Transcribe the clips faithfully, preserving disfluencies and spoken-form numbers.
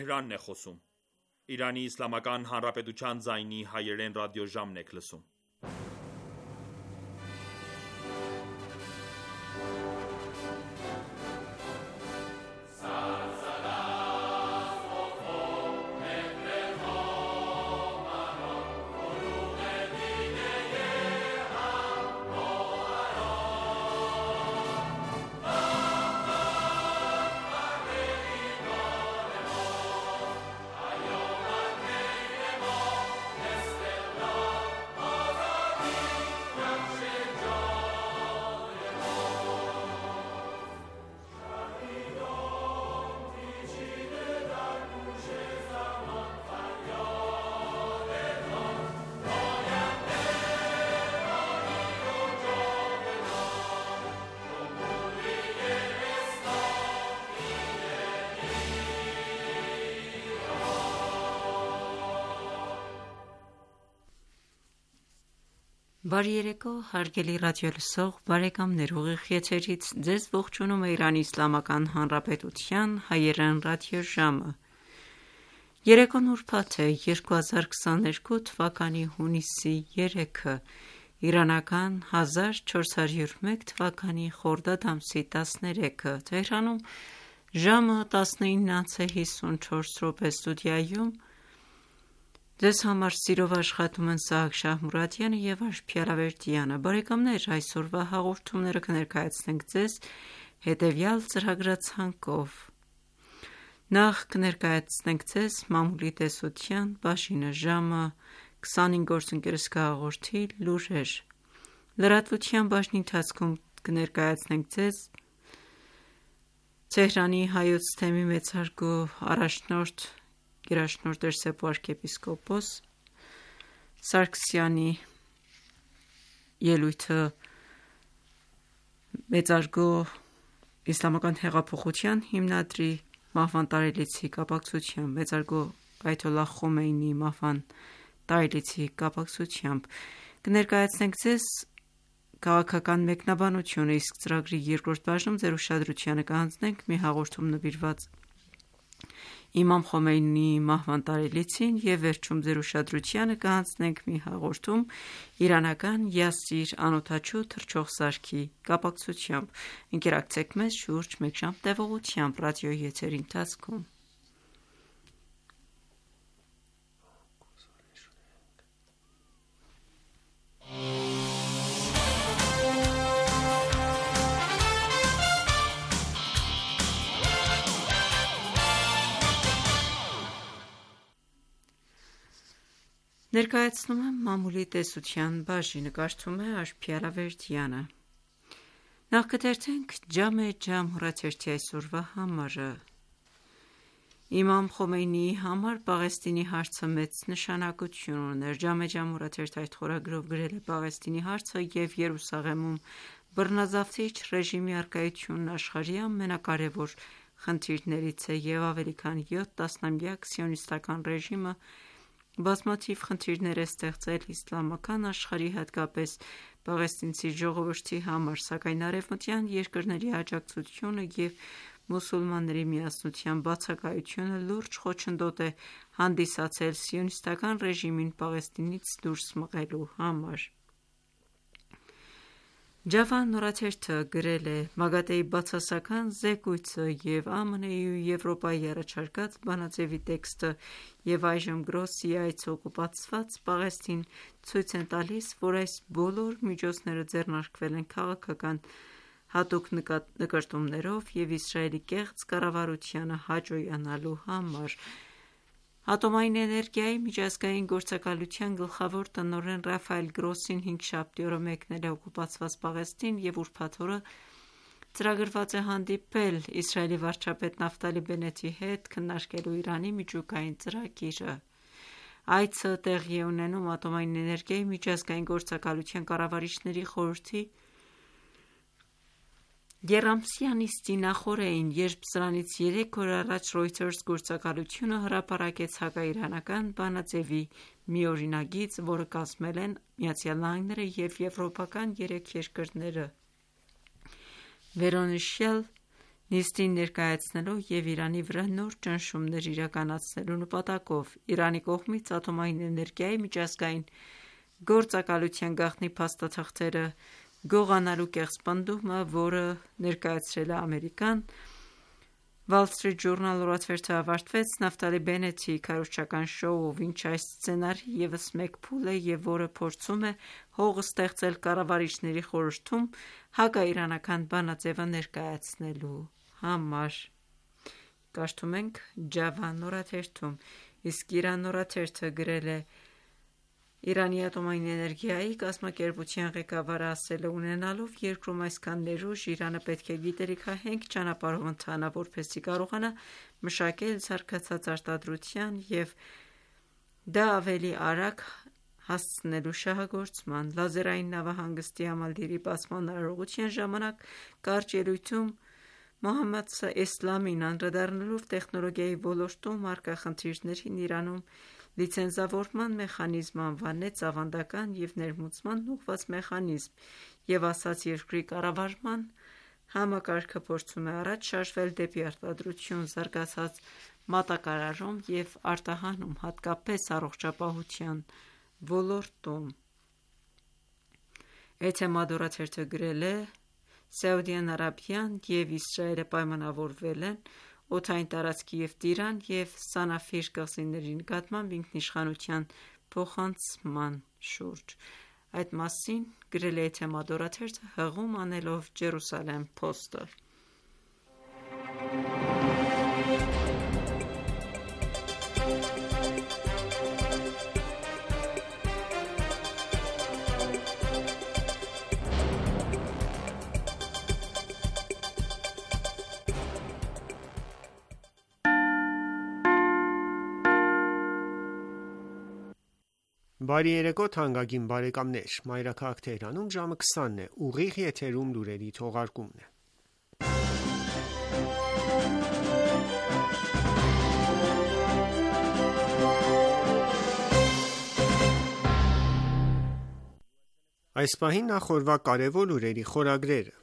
Իրանն է խոսում։ Իրանի Իսլամական Հանրապետության ձայնի հայերեն ռադիոժամն եք լսում։ Բարի երեկո, հարգելի ռադիոլսող բարեկամներ, ուղիղ եթերից ձեզ ողջունում է Իրանի Իսլամական Հանրապետության հայերեն ռադիոժամը։ Երեկոն ուրբաթ է երկու հազար քսաներկու թվականի հունիսի երեքը, իրանական հազար չորս հարյուր մեկ թվականի խորդադ ամսի տասներեքը, Թեհրանում ժամը տասնինը հիսունչորս րոպե ստուդիայում Ձեզ համար սիրով աշխատում են Սահակ Շահմուրադյանը և Աշխիյար Ավերդյանը։ Բարեկամներ, այսօրվա հաղորդումները կներկայացնենք ձեզ հետևյալ ծրագրացանկով։ Նախ կներկայացնենք ձեզ մամուլի տեսության բաժինը, ժամը քսանհինգ գործընկերս կհաղորդի լուրեր։ Լրատվության բաժնի ընթացքում կներկայացնենք ձեզ Թեհրանի հայոց թեմի մեծարգո առաջնորդ Գերաշնորհ Տեր-Սեփու arczepiskopos Սարգսյանի ելույթը մեծարգո Իսլամական հեղափոխության հիմնադրի մահվան տարելիցի կապակցությամբ, մեծարգո Այաթոլլահ Խոմեյնիի մահվան տարելիցի կապակցությամբ կներկայացնենք ձեզ քաղաքական մեկնաբանությունը, իսկ ծրագրի երկրորդ բաժնում ձեր ուշադրությանը կհանձնենք մի հաղորդում նվիրված Իմամ Խոմեյնիի մահվան տարելիցին և վերջում ձեր ուշադրությանը կհանձնենք մի հաղորդում իրանական Յասիր անօդաչու թռչող սարքի կապակցությամբ։ Ընկերակցեք մեզ շուրջ մեկ ժամ տևողությամբ ռադիոյի եթերի ընթացքում։ Ներկայացնում եմ մամուլի տեսության բաժինը, կարդում է Աշխիյար Ավերդյանը։ Նախ կթերթենք Ջամե Ջամ հեռաթերթի այսօրվա համարը։ Իմամ Խոմեյնիի համար Պաղեստինի հարցը մեծ նշանակություն ուներ։ Ջամե Ջամ հեռաթերթը այդ խորագրով գրել է Պաղեստինի հարցը և Երուսաղեմում բռնազավթիչ ռեժիմի առկայությունն աշխարհի ամենակարևոր խնդիրներից է և ավելի քան յոթ տասնամյակ սիոնիստական ռեժիմը բազմաթիվ խնդիրներ է ստեղծել իսլամական աշխարհի, հատկապես պաղեստինցի ժողովրդի համար, սակայն արևմտյան երկրների աջակցությունը և մուսուլմանների միասնության բացակայությունը լուրջ խոչընդոտ է հանդիսացել սիոնիստական ռեժիմին Պաղեստինից դուրս մղելու համար։ Ջավան հեռաթերթը գրել է. Մագատեի բացասական զեկույցը և ԱՄՆ-ի ու Եվրոպայի առաջարկած բանաձևի տեքստը և այժմ Գրոսիի այցը օկուպացված Պաղեստին ցույց են տալիս, որ այս բոլոր միջոցները ձեռնարկվել են քաղաքական հատուկ նկրտումներով և Իսրայելի կեղծ կառավարությանը հաճոյանալու համար։ Ատոմային էներգիայի միջազգային գործակալության գլխավոր տնօրեն Ռաֆայել Գրոսին հինգշաբթի օրը մեկնել է օկուպացված Պաղեստին և ուրբաթ օրը ծրագրված է հանդիպել Իսրայելի վարչապետ Նաֆտալի Բենետի հետ քննարկելու Իրանի միջուկային ծրագիրը։ Այցը տեղի է ունենում Ատոմային էներգիայի միջազգային գործակալության կառավարիչների խորհրդի եռամսյա նիստի նախօրեին, երբ սրանից երեք օր առաջ Reuters գործակալությունը հրապարակեց հակաիրանական բանաձևի մի օրինագիծ, որը կազմել են ԱՄՆ-ը և եվրոպական երեք երկրները։ Վերոնշյալ Նիստին ներկայացնելու և Իրանի վրա նոր ճնշումներ իրականացնելու նպատակով Իրանի կողմից ատոմային էներգիայի միջազգային գործակալության գաղտնի փաստաթղթերը գողանալու կեղծ պնդումը, որը ներկայացրել է Ամերիկան, Wall Street Journal օրաթերթը ավարտվեց Նաֆթալի Բենեթի քարոզչական շոուով, ինչը այս սցենարի ևս մեկ փուլ է և որը փորձում է հող ստեղծել կառավարիչների խորհրդում հակաիրանական բանաձևը ներկայացնելու համար։ Կարդում ենք Ջավան օրաթերթում, իսկ Իրան օրաթերթը գրել է. Իրանի ատոմային էներգիայի կազմակերպության ղեկավարը ասել է. ունենալով երկրում այսքան ներուժ, Իրանը պետք է գիտելիքահենք ճանապարհով ընթանա, որպեսզի կարողանա մշակել զարգացած արտադրության և դա ավելի արագ հասցնելու շահագործման։ Լազերային նավահանգստի համալիրի բացման արարողության ժամանակ կարճ ելույթում Մոհամմադ Էսլամին անդրադառնալով տեխնոլոգիայի ոլորտում առկա խնդիրներին, Իրանում լիցենզավորման մեխանիզմ անվանեց ավանդական և ներմուծմանն ուղղված մեխանիզմ և ասաց. երկրի կառավարման համակարգը փորձում է առաջ շարժվել դեպի արտադրություն զարգացած մատակարարում և արտահանում, հատկապես առողջապահության ոլորտում։ Էթեմադ օրաթերթը գրել է. Սաուդյան Արաբիան և Իսրայելը պայմանավորվել են օդային տարածքի և Տիրան և Սանաֆիր կղզիների նկատմամբ ինքնիշխանության փոխանցման շուրջ։ Այդ մասին գրել է Էթեմադ օրաթերթը, հղում անելով Jerusalem Post-ը։ Բարի երեկո թանկագին բարեկամներ, Մայրաքաղաք Թեհրանում ժամը քսանն է, ուղիղ եթերում լուրերի թողարկումն է։ Այս պահին նախորդ կարևոր լուրերի խորագրերը։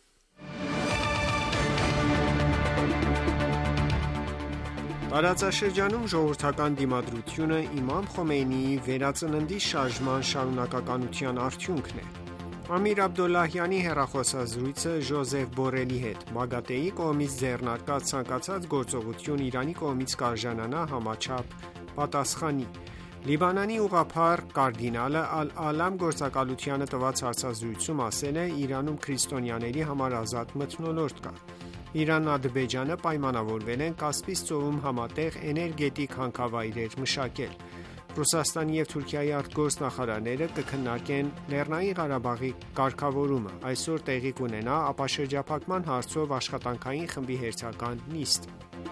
Տարածաշրջանում ժողովրդական դիմադրությունը իմամ Խոմեյնիի վերածննդի շարժման շարունակականության արդյունքն է։ Ամիր Աբդոլլահյանի հեռախոսազրույցը Ժոզեֆ Բորելի հետ, ՄԱԳԱՏԷ-ի կողմից ձեռնարկած ցանկացած գործողություն Իրանի կողմից կարժանանա համաչափ պատասխանի։ Լիբանանի ուղղափառ կարդինալը Ալ-Ալամ գործակալությանը տված հարցազրույցում ասել է. Իրանում քրիստոնյաների համար ազատ մթնոլորտ կա։ Իրանն ու Ադրբեջանը պայմանավորվել են Կասպից ծովում համատեղ էներգետիկ հանքավայրեր մշակել։ Ռուսաստանի և Թուրքիայի արտգործնախարարները կքննարկեն Լեռնային Ղարաբաղի կարգավորումը։ Այսօր տեղի կունենա ապաշրջափակման հարցով աշխատանքային խմբի հերթական նիստ։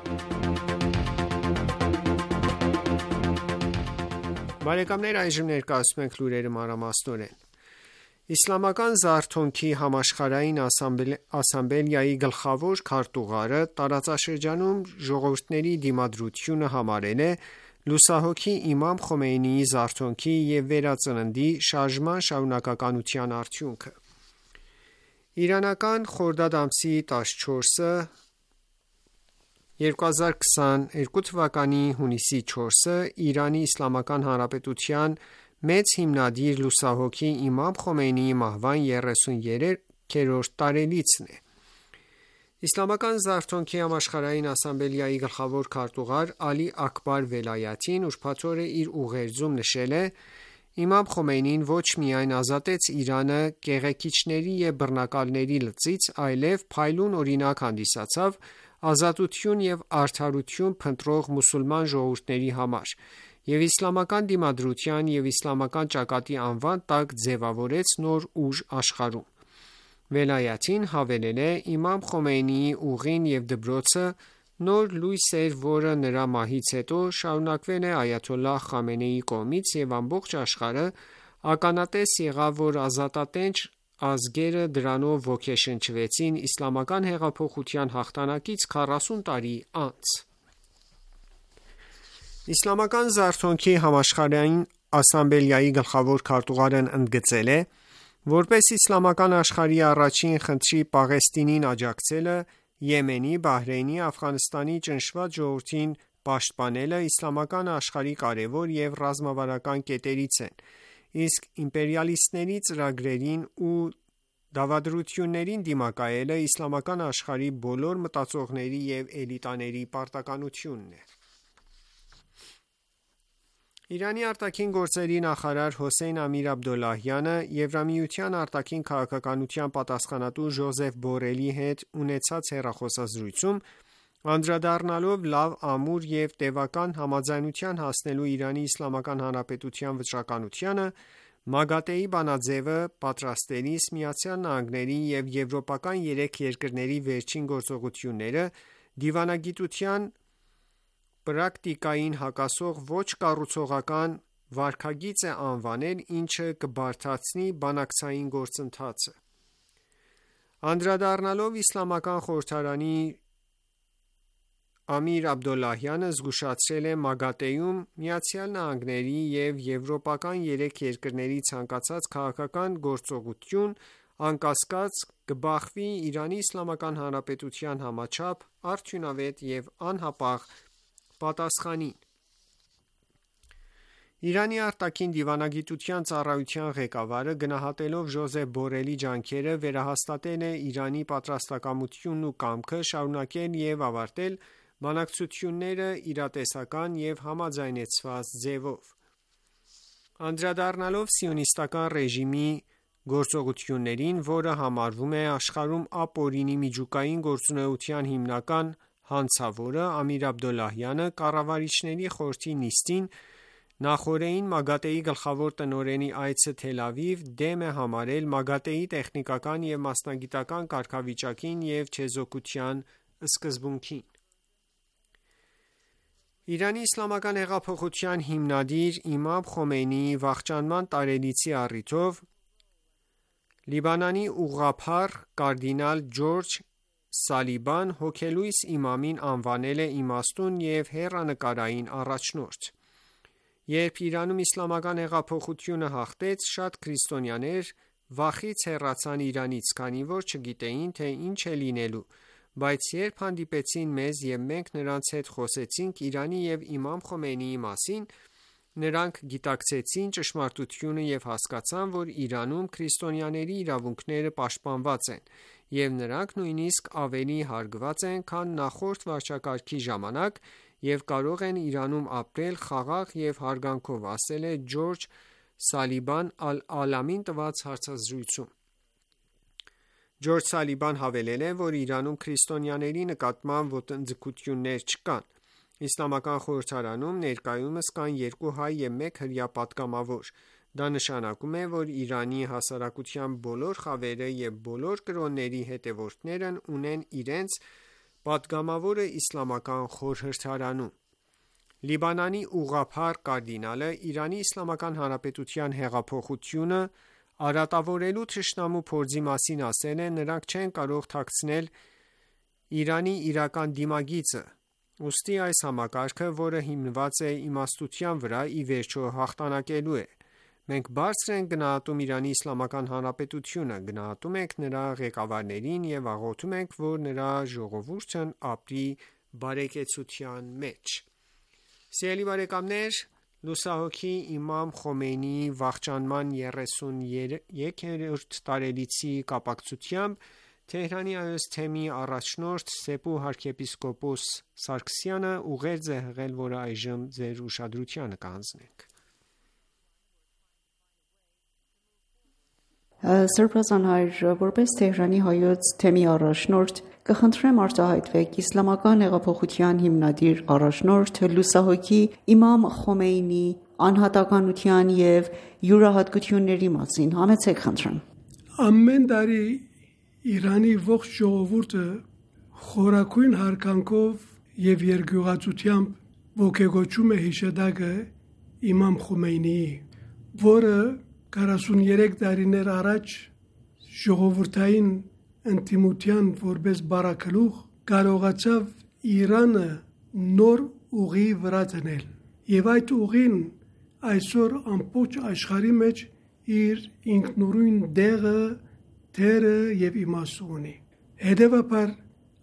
Բարեկամներ, այժմ ներկայացնում ենք լուրերը մանրամասնորեն։ Իսլամական զարթոնքի համաշխարհային ասամբլեայի գլխավոր քարտուղարը տարածաշրջանում ժողովուրդների դիմադրությունը համարել է լուսահոգի իմամ Խոմեյնիի զարթոնքի և վերածննդի շարժման շարունակականության արդյունքը։ Իրանական խորդադ ամսի տասնչորսը երկու հազար քսաներկու թվականի հունիսի չորսը Իրանի Իսլամական Հանրապետության մեծ հիմնադիր լուսահոգի իմամ Խոմեյնիի մահվան երեսուներկերորդ տարելիցն է։ Իսլամական զարթոնքի համաշխարհային ասամբլեայի գլխավոր քարտուղար Ալի Աքբար Վելայաթին ուրբաթ օրը իր ուղերձում նշել է. Իմամ Խոմեյնին ոչ միայն ազատեց Իրանը կեղեքիչների և բռնակալների լծից, այլև փայլուն օրինակ հանդիսացավ ազատություն և արդարություն փնտրող մուսուլման ժողովուրդների համար և իսլամական դիմադրության և իսլամական ճակատի անվան տակ ձևավորեց նոր ուժ աշխարհում։ Վելայաթին հավելել է. Իմամ Խոմեյնիի ուղին և դպրոցը նոր լույս էր, որը նրա մահից հետո շարունակվել է այաթոլլահ Խամենեիի կողմից և ամբողջ աշխարհը ականատես եղավ, որ ազատատենչ ազգերը դրանով ոգեշնչվեցին իսլամական հեղափոխության հաղթանակից քառասուն տարի անց։ Իսլամական զարթոնքի համաշխարհային ասամբլեայի գլխավոր քարտուղարն ընդգծել է. Որպես իսլամական աշխարհի առաջին խնդրի Պաղեստինին աջակցելը Եմենի, Բահրեյնի, Աֆղանստանի ճնշված ժողովրդին պաշտպանելը իսլամական աշխարհի կարևոր և ռազմավարական կետերից են, իսկ իմպերիալիստների ծրագրերին ու դավադրություններին դիմակայելը իսլամական աշխարհի բոլոր մտածողների և էլիտաների պարտականությունն է։ Իրանի արտաքին գործերի նախարար Հոսեյն Ամիր-Աբդոլլահյանը Եվրամիության արտաքին քաղաքականության պատասխանատու Ժոզեֆ Բորելի հետ ունեցած հեռախոսազրույցում, անդրադառնալով լավ, ամուր և տևական համաձայնության հասնելու Իրանի Իսլամական Հանրապետության վճռականությանը, ՄԱԳԱՏԷ-ի բանաձևը պատրաստելիս ԱՄՆ-ի և եվրոպական երեք երկրների վերջին գործողությունները դիվանագիտության պրակտիկային հակասող ոչ կառուցողական վարքագիծ է անվանել, ինչը կբարդացնի բանակցային գործընթացը։ Անդրադառնալով Իսլամական խորհրդարանի Ամիր Աբդոլլահյանը զգուշացրել է ՄԱԳԱՏԷ-ում ԱՄՆ-ի և եվրոպական երեք երկրների ցանկացած քաղաքական գործողություն անկասկած կբախվի Իրանի Իսլամական Հանրապետության համաչափ, արդյունավետ և անհապաղ պատասխանին։ Իրանի արտաքին դիվանագիտության ծառայության ղեկավարը, գնահատելով Ժոզեֆ Բորելի ջանքերը, վերահաստատել է Իրանի պատրաստակամությունն ու կամքը շարունակել և ավարտել բանակցությունները իրատեսական և համաձայնեցված ձևով։ Անդրադառնալով սիոնիստական ռեժիմի գործողություններին, որը համարվում է աշխարհում ապօրինի միջուկային գործունեության հիմնական հանցավորը, Ամիր Աբդոլլահյանը կառավարիչների խորհրդի նիստին նախօրեին ՄԱԳԱՏԷ-ի գլխավոր տնօրենի այցը Թել Ավիվ դեմ է համարել ՄԱԳԱՏԷ-ի տեխնիկական և մասնագիտական կարգավիճակին և չեզոքության սկզբունքին։ Իրանի իսլամական հեղափոխության հիմնադիր իմամ Խոմեյնիի վախճանման տարելիցի առիթով Լիբանանի ուղղափառ կարդինալ Ջորջ Սալիբան հոգելույս իմամին անվանել է իմաստուն և հեռանկարային առաջնորդ։ Երբ Իրանում իսլամական հեղափոխությունը հաղթեց, շատ քրիստոնյաներ վախից հեռացան Իրանից, քանի որ չգիտեին, թե ինչ է լինելու, բայց երբ հանդիպեցին մեզ և մենք նրանց հետ խոսեցինք Իրանի և իմամ Խոմեյնիի մասին, նրանք գիտակցեցին ճշմարտությունը և հասկացան, որ Իրանում քրիստոնյաների իրավունքները պաշտպանված են, և նրանք նույնիսկ ավելի հարգված են, քան նախորդ վարչակարգի ժամանակ և կարող են Իրանում ապրել խաղաղ և հարգանքով, ասել է Ջորջ Սալիբան Ալ-Ալամին տված հարցազրույցում։ Ջորջ Սալիբան հավելել է, որ Իրանում քրիստոնյաների նկատմամբ ոտնձգություններ չկան։ Իսլամական խորհրդարանում ներկայումս կան երկու հայ և մեկ հրեա պատգամավոր։ Դա նշանակում է, որ Իրանի հասարակության բոլոր խավերը և բոլոր կրոնների հետևորդներն ունեն իրենց պատգամավորը Իսլամական խորհրդարանում։ Լիբանանի ուղղափառ կարդինալը Իրանի Իսլամական Հանրապետության հեղափոխությունը արատավորելու թշնամու փորձի մասին ասել է. «Նրանք չեն կարող թաքցնել Իրանի իրական դիմագիծը, ուստի այս համակարգը, որը հիմնված է իմաստության վրա, ի վերջո հաղթանակելու է։ Մենք բարձր ենք գնահատում Իրանի Իսլամական Հանրապետությունը, գնահատում ենք նրա ղեկավարներին և աղոթում ենք, որ նրա ժողովուրդն ապրի բարեկեցության մեջ»։ Սիրելի բարեկամներ, լուսահոգի իմամ Խոմեյնիի վախճանման երեսունյոթերորդ տարելիցի կապակցությամբ Թեհրանի հայոց թեմի առաջնորդ Սեպու arczepiskopos Սարգսյանը ուղերձ է հղել, որը այժմ ձեր ուշադրությանը կհանձնենք։ Սրբազան հայր, որպես Թեհրանի հայոց թեմի առաջնորդ, կխնդրեմ արտահայտվեք իսլամական հեղափոխության հիմնադիր առաջնորդ լուսահոգի իմամ Խոմեյնիի անհատականության և յուրահատկությունների մասին։ Համեցեք խնդրեմ։ Ամեն տարի Իրանի ողջ ժողովուրդը խորագույն հարգանքով և երկյուղացությամբ ոգեգոճում է հիշադակը իմամ Խոմեյնիի, որը քառասունուերեք տարիներ առաջ ժողովրդային ընդդիմության որպես բառաքլուղ կարողացավ Իրանը նոր ուղի վրա դնել, և այդ ուղին այսօր ամբողջ աշխարհի մեջ իր ինքնուրույն դեղը, թերը և իմաստը ունի։ Հետևաբար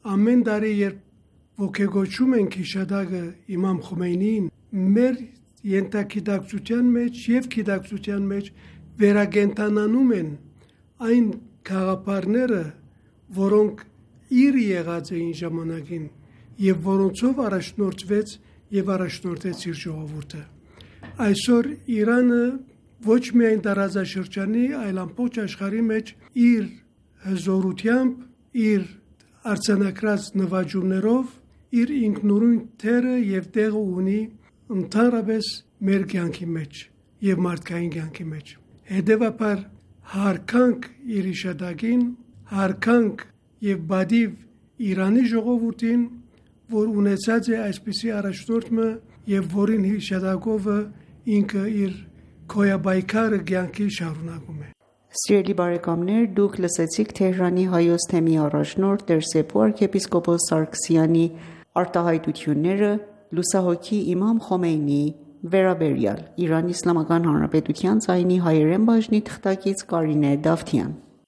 ամեն տարի երբ ոգեգոճում ենք հիշադակը Իմամ Խոմեյնիին, մեր ենթագիտակցության մեջ եւ գիտակցության մեջ վերագենտանանում են այն գաղափարները, որոնք իր եղած էին ժամանակին եւ որոնցով առաջնորդվեց եւ առաջնորդեց իր ժողովուրդը։ Այսօր Իրանը ոչ միայն տարածաշրջանի, այլ ամբողջ աշխարհի մեջ իր հզորությամբ, իր արձանագրած նվաճումներով, իր ինքնուրույն թերը եւ տեղը ունի ընդհանրապես մեր կյանքի մեջ եւ մարդկային կյանքի մեջ։ Հետևաբար հարկանք իր իշադակին, հարկանք եւ բադիվ Իրանի ժողովրդին, որ ունեցած է այսպիսի առաջնորդը եւ որին հիշադակովը ինքը իր քոյաբայքարը կյանքի շարունակում է։ Սիրելի բարեկամներ, դուք լսեցիք Թեհրանի հայոց թեմի առաջնորդ Տեր Սեփու arczepiskopos Սարգսյանի արտահայտությունները լուսահոգի Իմամ Խոմեյնիի վերաբերյալ։ Իրանի Իսլամական Հանրապետության ձայնի հայերեն բաժնի թղթակից Կարինե Դավթյան։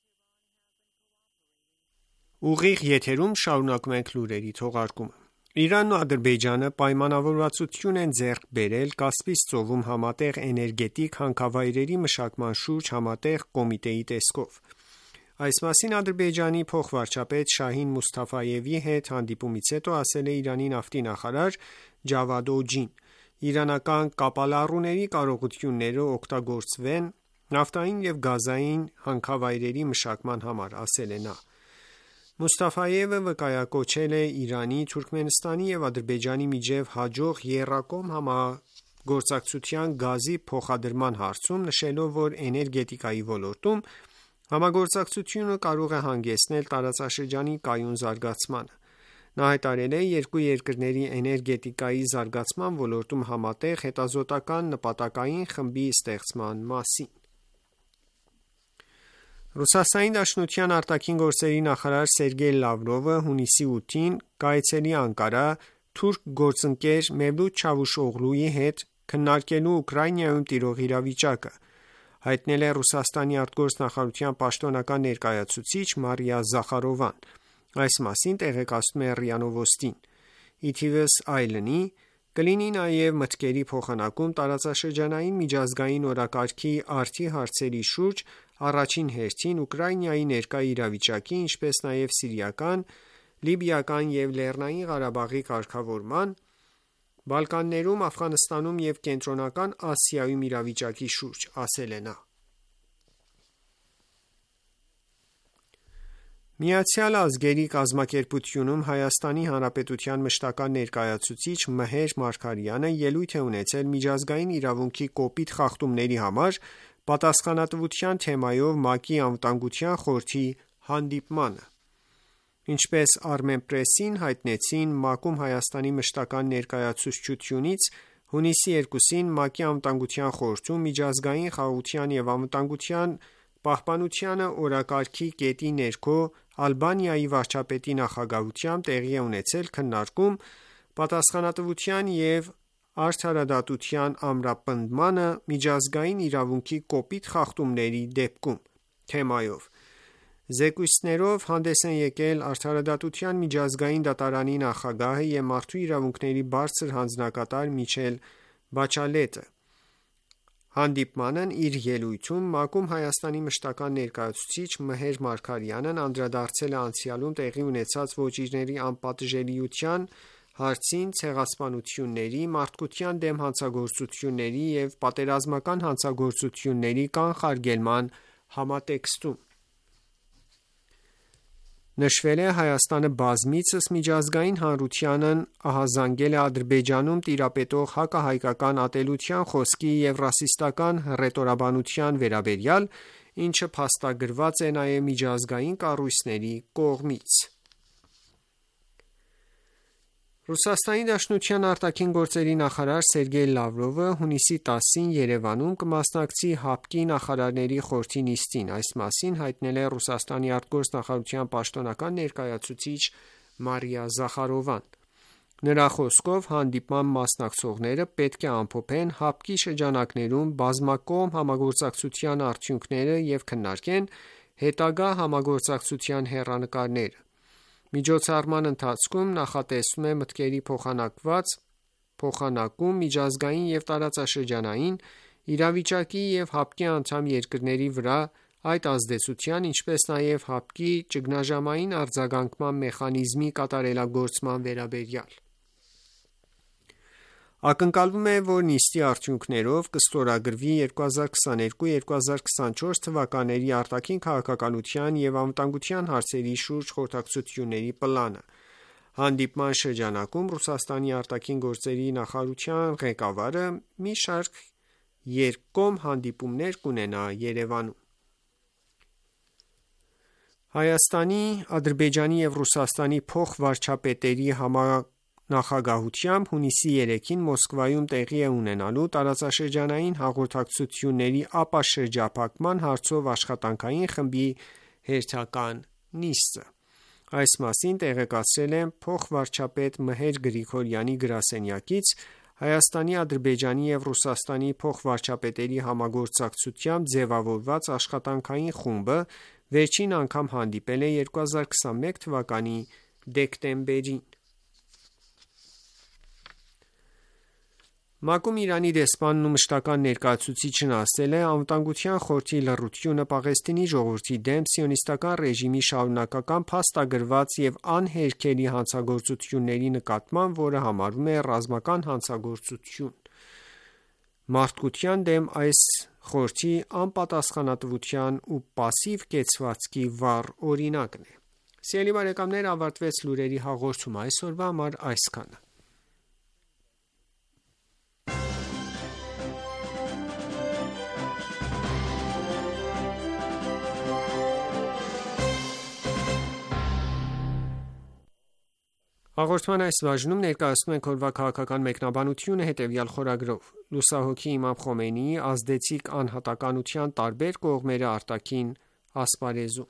Ուղիղ եթերում շարունակում ենք լուրերի թողարկումը։ Իրանն ու Ադրբեջանը պայմանավորվածություն են ձեռք բերել Կասպից ծովում համատեղ էներգետիկ հանքավայրերի մշակման շուրջ համատեղ կոմիտեի տեսքով։ Այս մասին Ադրբեջանի փոխվարչապետ Շահին Մուսթաֆայևի հետ հանդիպումից հետո ասել է Իրանի նավթի նախարար Ջավադ Օջին։ Իրանական կապալառուների կարողությունները օգտագործվեն նավթային եւ գազային հանքավայրերի մշակման համար, ասել է նա։ Մուսթաֆայևը վկայակոչել է Իրանի, Թուրքմենստանի եւ Ադրբեջանի միջև հաջող եռակողմ համագործակցության գազի փոխադրման հարցում, նշելով, որ էներգետիկայի ոլորտում համագործակցությունը կարող է հանգեցնել տարածաշրջանի կայուն զարգացմանը։ Նա հայտարարել է երկու երկրների էներգետիկայի զարգացման ոլորտում համատեղ հետազոտական նպատակային խմբի ստեղծման մասին։ Ռուսաստանի Դաշնության արտաքին գործերի նախարար Սերգեյ Լավրովը հունիսի ութին կայցելի Անկարա թուրք գործընկեր Մևլութ Չավուշօղլուի հետ քննարկելու Ուկրաինայում տիրող իրավիճակը, հայտնել է Ռուսաստանի արտգործնախարարության պաշտոնական ներկայացուցիչ Մարիա Զախարովան։ Այս մասին տեղեկացնում է ՌԻԱ Նովոստին։ Ի թիվս այլնի կլինի նաև մտքերի փոխանակում տարածաշրջանային միջազգային օրակարգի արդի հարցերի շուրջ, առաջին հերթին Ուկրաինայի ներկա իրավիճակի, ինչպես նաև սիրիական, լիբիական եւ Լեռնային Ղարաբաղի կարգավորման, Բալկաններում, Աֆղանստանում եւ Կենտրոնական Ասիայում իրավիճակի շուրջ, ասել է նա։ Միացյալ Ազգերի կազմակերպությունում Հայաստանի Հանրապետության մշտական ներկայացուցիչ Մհեր Մարգարյանը ելույթ է ունեցել միջազգային իրավունքի կոպիտ խախտումների համար պատասխանատվության թեմայով ՄԱԿ-ի անվտանգության խորհրդի հանդիպմանը։ Ինչպես Armenpress-ին հայտնեցին ՄԱԿ-ում Հայաստանի մշտական ներկայացուցչությունից հունիսի երկուսին ՄԱԿ-ի անվտանգության խորհրդում միջազգային խաղաղության եւ անվտանգության պահպանությանը օրակարգի կետի ներքո Ալբանիայի վարչապետի նախագահությամբ տեղի է ունեցել քննարկում պատասխանատվության եւ արդարադատության ամրապնդմանը միջազգային իրավունքի կոպիտ խախտումների դեպքում թեմայով։ Զեկույցներով հանդես են եկել Արդարադատության միջազգային դատարանի նախագահը եւ մարդու իրավունքների բարձր հանձնակատար Միչել Բաչալետը։ Հանդիպմանն իր ելույթում ՄԱԿ-ում Հայաստանի մշտական ներկայացուցիչ Մհեր Մարգարյանն անդրադարձել է անցյալում տեղի ունեցած ոճիրների անպատժելիության հարցին, ցեղասպանությունների, մարդկության դեմ հանցագործությունների եւ պատերազմական հանցագործությունների կանխարգելման համատեքստում։ Նշվել է Հայաստանը բազմիցս միջազգային հանրությանն ահազանգել է Ադրբեջանում տիրապետող հակահայկական ատելության խոսքի եւ ռասիստական հռետորաբանության վերաբերյալ, ինչը փաստագրված է նաեւ միջազգային կառույցների կողմից։ Ռուսաստանի Դաշնության արտաքին գործերի նախարար Սերգեյ Լավրովը հունիսի տասին Երևանում կմասնակցի ՀԱՊԿ-ի նախարարների խորհրդի նիստին։ Այս մասին հայտնել է Ռուսաստանի արտգործնախարարության պաշտոնական ներկայացուցիչ Մարիա Զախարովան։ Նրա խոսքով հանդիպման մասնակցողները պետք է ամփոփեն ՀԱՊԿ-ի շրջանակներում բազմակողմ համագործակցության արդյունքները եւ քննարկեն հետագա համագործակցության հեռանկարները։ Միջոցառման ընթացքում նախատեսվում է մտքերի փոխանակված փոխանակում միջազգային և տարածաշրջանային իրավիճակի և ՀԱՊԿ-ի անդամ երկրների վրա այդ ազդեցության, ինչպես նաև ՀԱՊԿ-ի ճգնաժամային արձագանքման մեխանիզմի կատարելագործման վերաբերյալ: Ակնկալվում է, որ նիստի արդյունքներով կստորագրվի երկու հազար քսաներկու - երկու հազար քսանչորս թվականների արտաքին քաղաքականության և անվտանգության հարցերի շուրջ խորհրդակցությունների պլանը: Հանդիպման շրջանակում Ռուսաստանի արտաքին գործերի նախարարության ղեկավարը մի շարք երկկողմ հանդիպումներ կունենա Երևանում: Հայաստանի, Ադրբեջանի և Ռուսաստանի փոխվարչապետերի համանախագահությամբ հունիսի երեքին Մոսկվայում տեղի է ունենալու տարածաշրջանային հաղորդակցությունների ապաշրջափակման հարցով աշխատանքային խմբի հերթական նիստը: Այս մասին տեղեկացրել են փոխվարչապետ Մհեր Գրիգորյանի գրասենյակից: Հայաստանի, Ադրբեջանի և Ռուսաստանի փոխվարչապետերի համագործակցությամբ ձևավորված աշխատանքային խումբը վերջին անգամ հանդիպել է երկու հազար քսանմեկ թվականի դեկտեմբերին: ՄԱԿ-ում Իրանի դեսպանն ու մշտական ներկայացուցիչն ասել է. «Անվտանգության խորհրդի լռությունը Պաղեստինի ժողովրդի դեմ սիոնիստական ռեժիմի շարունակական փաստագրված և անհերքելի հանցագործությունների նկատմամբ, որը համարվում է ռազմական հանցագործություն: Մարդկության դեմ այս խորհրդի անպատասխանատվության ու պասիվ կեցվածքի վառ օրինակն է»: Ավարտվեց լուրերի հաղորդումը այսօրվա համար: Հաղորդման այս բաժնում ներկայացնում ենք օրվա քաղաքական մեկնաբանությունը հետևյալ խորագրով. Լուսահոգի Իմամ Խոմեյնիի ազդեցիկ անհատականության տարբեր կողմերը արտաքին ասպարեզում: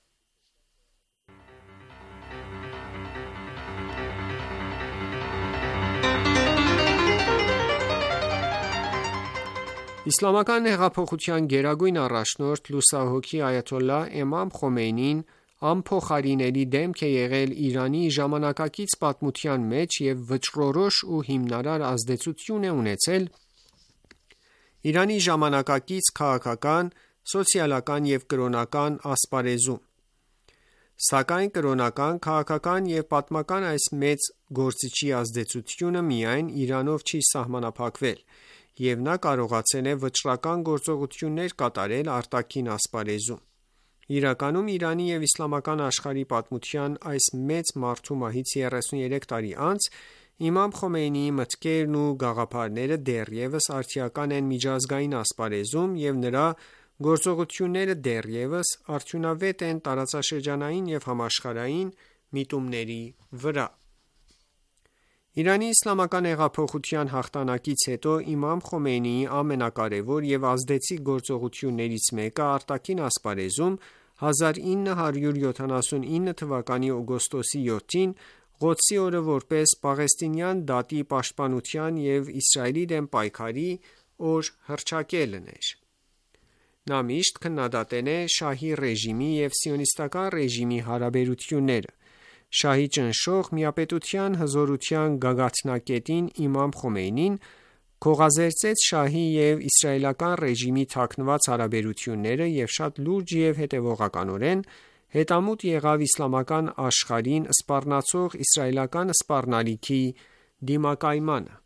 Իսլամական հեղափոխության գերագույն առաջնորդ լուսահոգի Այաթոլլահ Իմամ Խոմեյնին անփոխարինելի դեմք է եղել Իրանի ժամանակակից պատմության մեջ և վճռորոշ ու հիմնարար ազդեցություն է ունեցել Իրանի ժամանակակից քաղաքական, սոցիալական և կրոնական ասպարեզում: Սակայն կրոնական, քաղաքական և պատմական այս մեծ գործչի ազդեցությունը միայն Իրանով չի սահմանափակվել և նա կարողացել է վճռական գործողություններ կատարել արտաքին ասպարեզում: Իրականում Իրանի և իսլամական աշխարհի պատմության այս մեծ մարդու մահից երեսուներեք տարի անց Իմամ Խոմեյնիի մտքերն ու գաղափարները դեռևս արդիական են միջազգային ասպարեզում և նրա գործողությունները դեռևս արդյունավետ են տարածաշրջանային և համաշխարհային միտումների վրա: Իրանի իսլամական հեղափոխության հաղթանակից հետո Իմամ Խոմեյնիի ամենակարևոր և ազդեցիկ գործողություններից մեկը արտաքին ասպարեզում հազար ինը հարյուր յոթանասունինը թվականի օգոստոսի յոթին Ղոդսի օրը որպես պաղեստինյան դատի պաշտպանության և Իսրայելի դեմ պայքարի օր հռչակելն էր: Նա միշտ քննադատել է շահի ռեժիմի և սիոնիստական ռեժիմի հարաբերությունները: Շահի ճնշող միապետության հզորության գագաթնակետին Իմամ Խոմեյնին քողազերծեց շահի և իսրայելական ռեժիմի թաքնված հարաբերությունները և շատ լուրջ և հետևողականորեն հետամուտ եղավ իսլամական աշխարհին սպառնացող իսրայելական սպառնալիքի դիմակայմանը: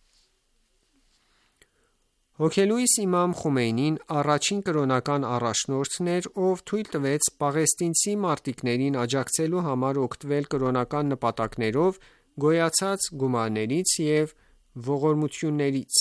Հոգելույս Իմամ Խոմեյնին առաջին կրոնական առաջնորդն էր, ով թույլ տվեց պաղեստինցի մարտիկներին աջակցելու համար օգտվել կրոնական նպատակներով գոյացած գումարներից և ողորմություններից: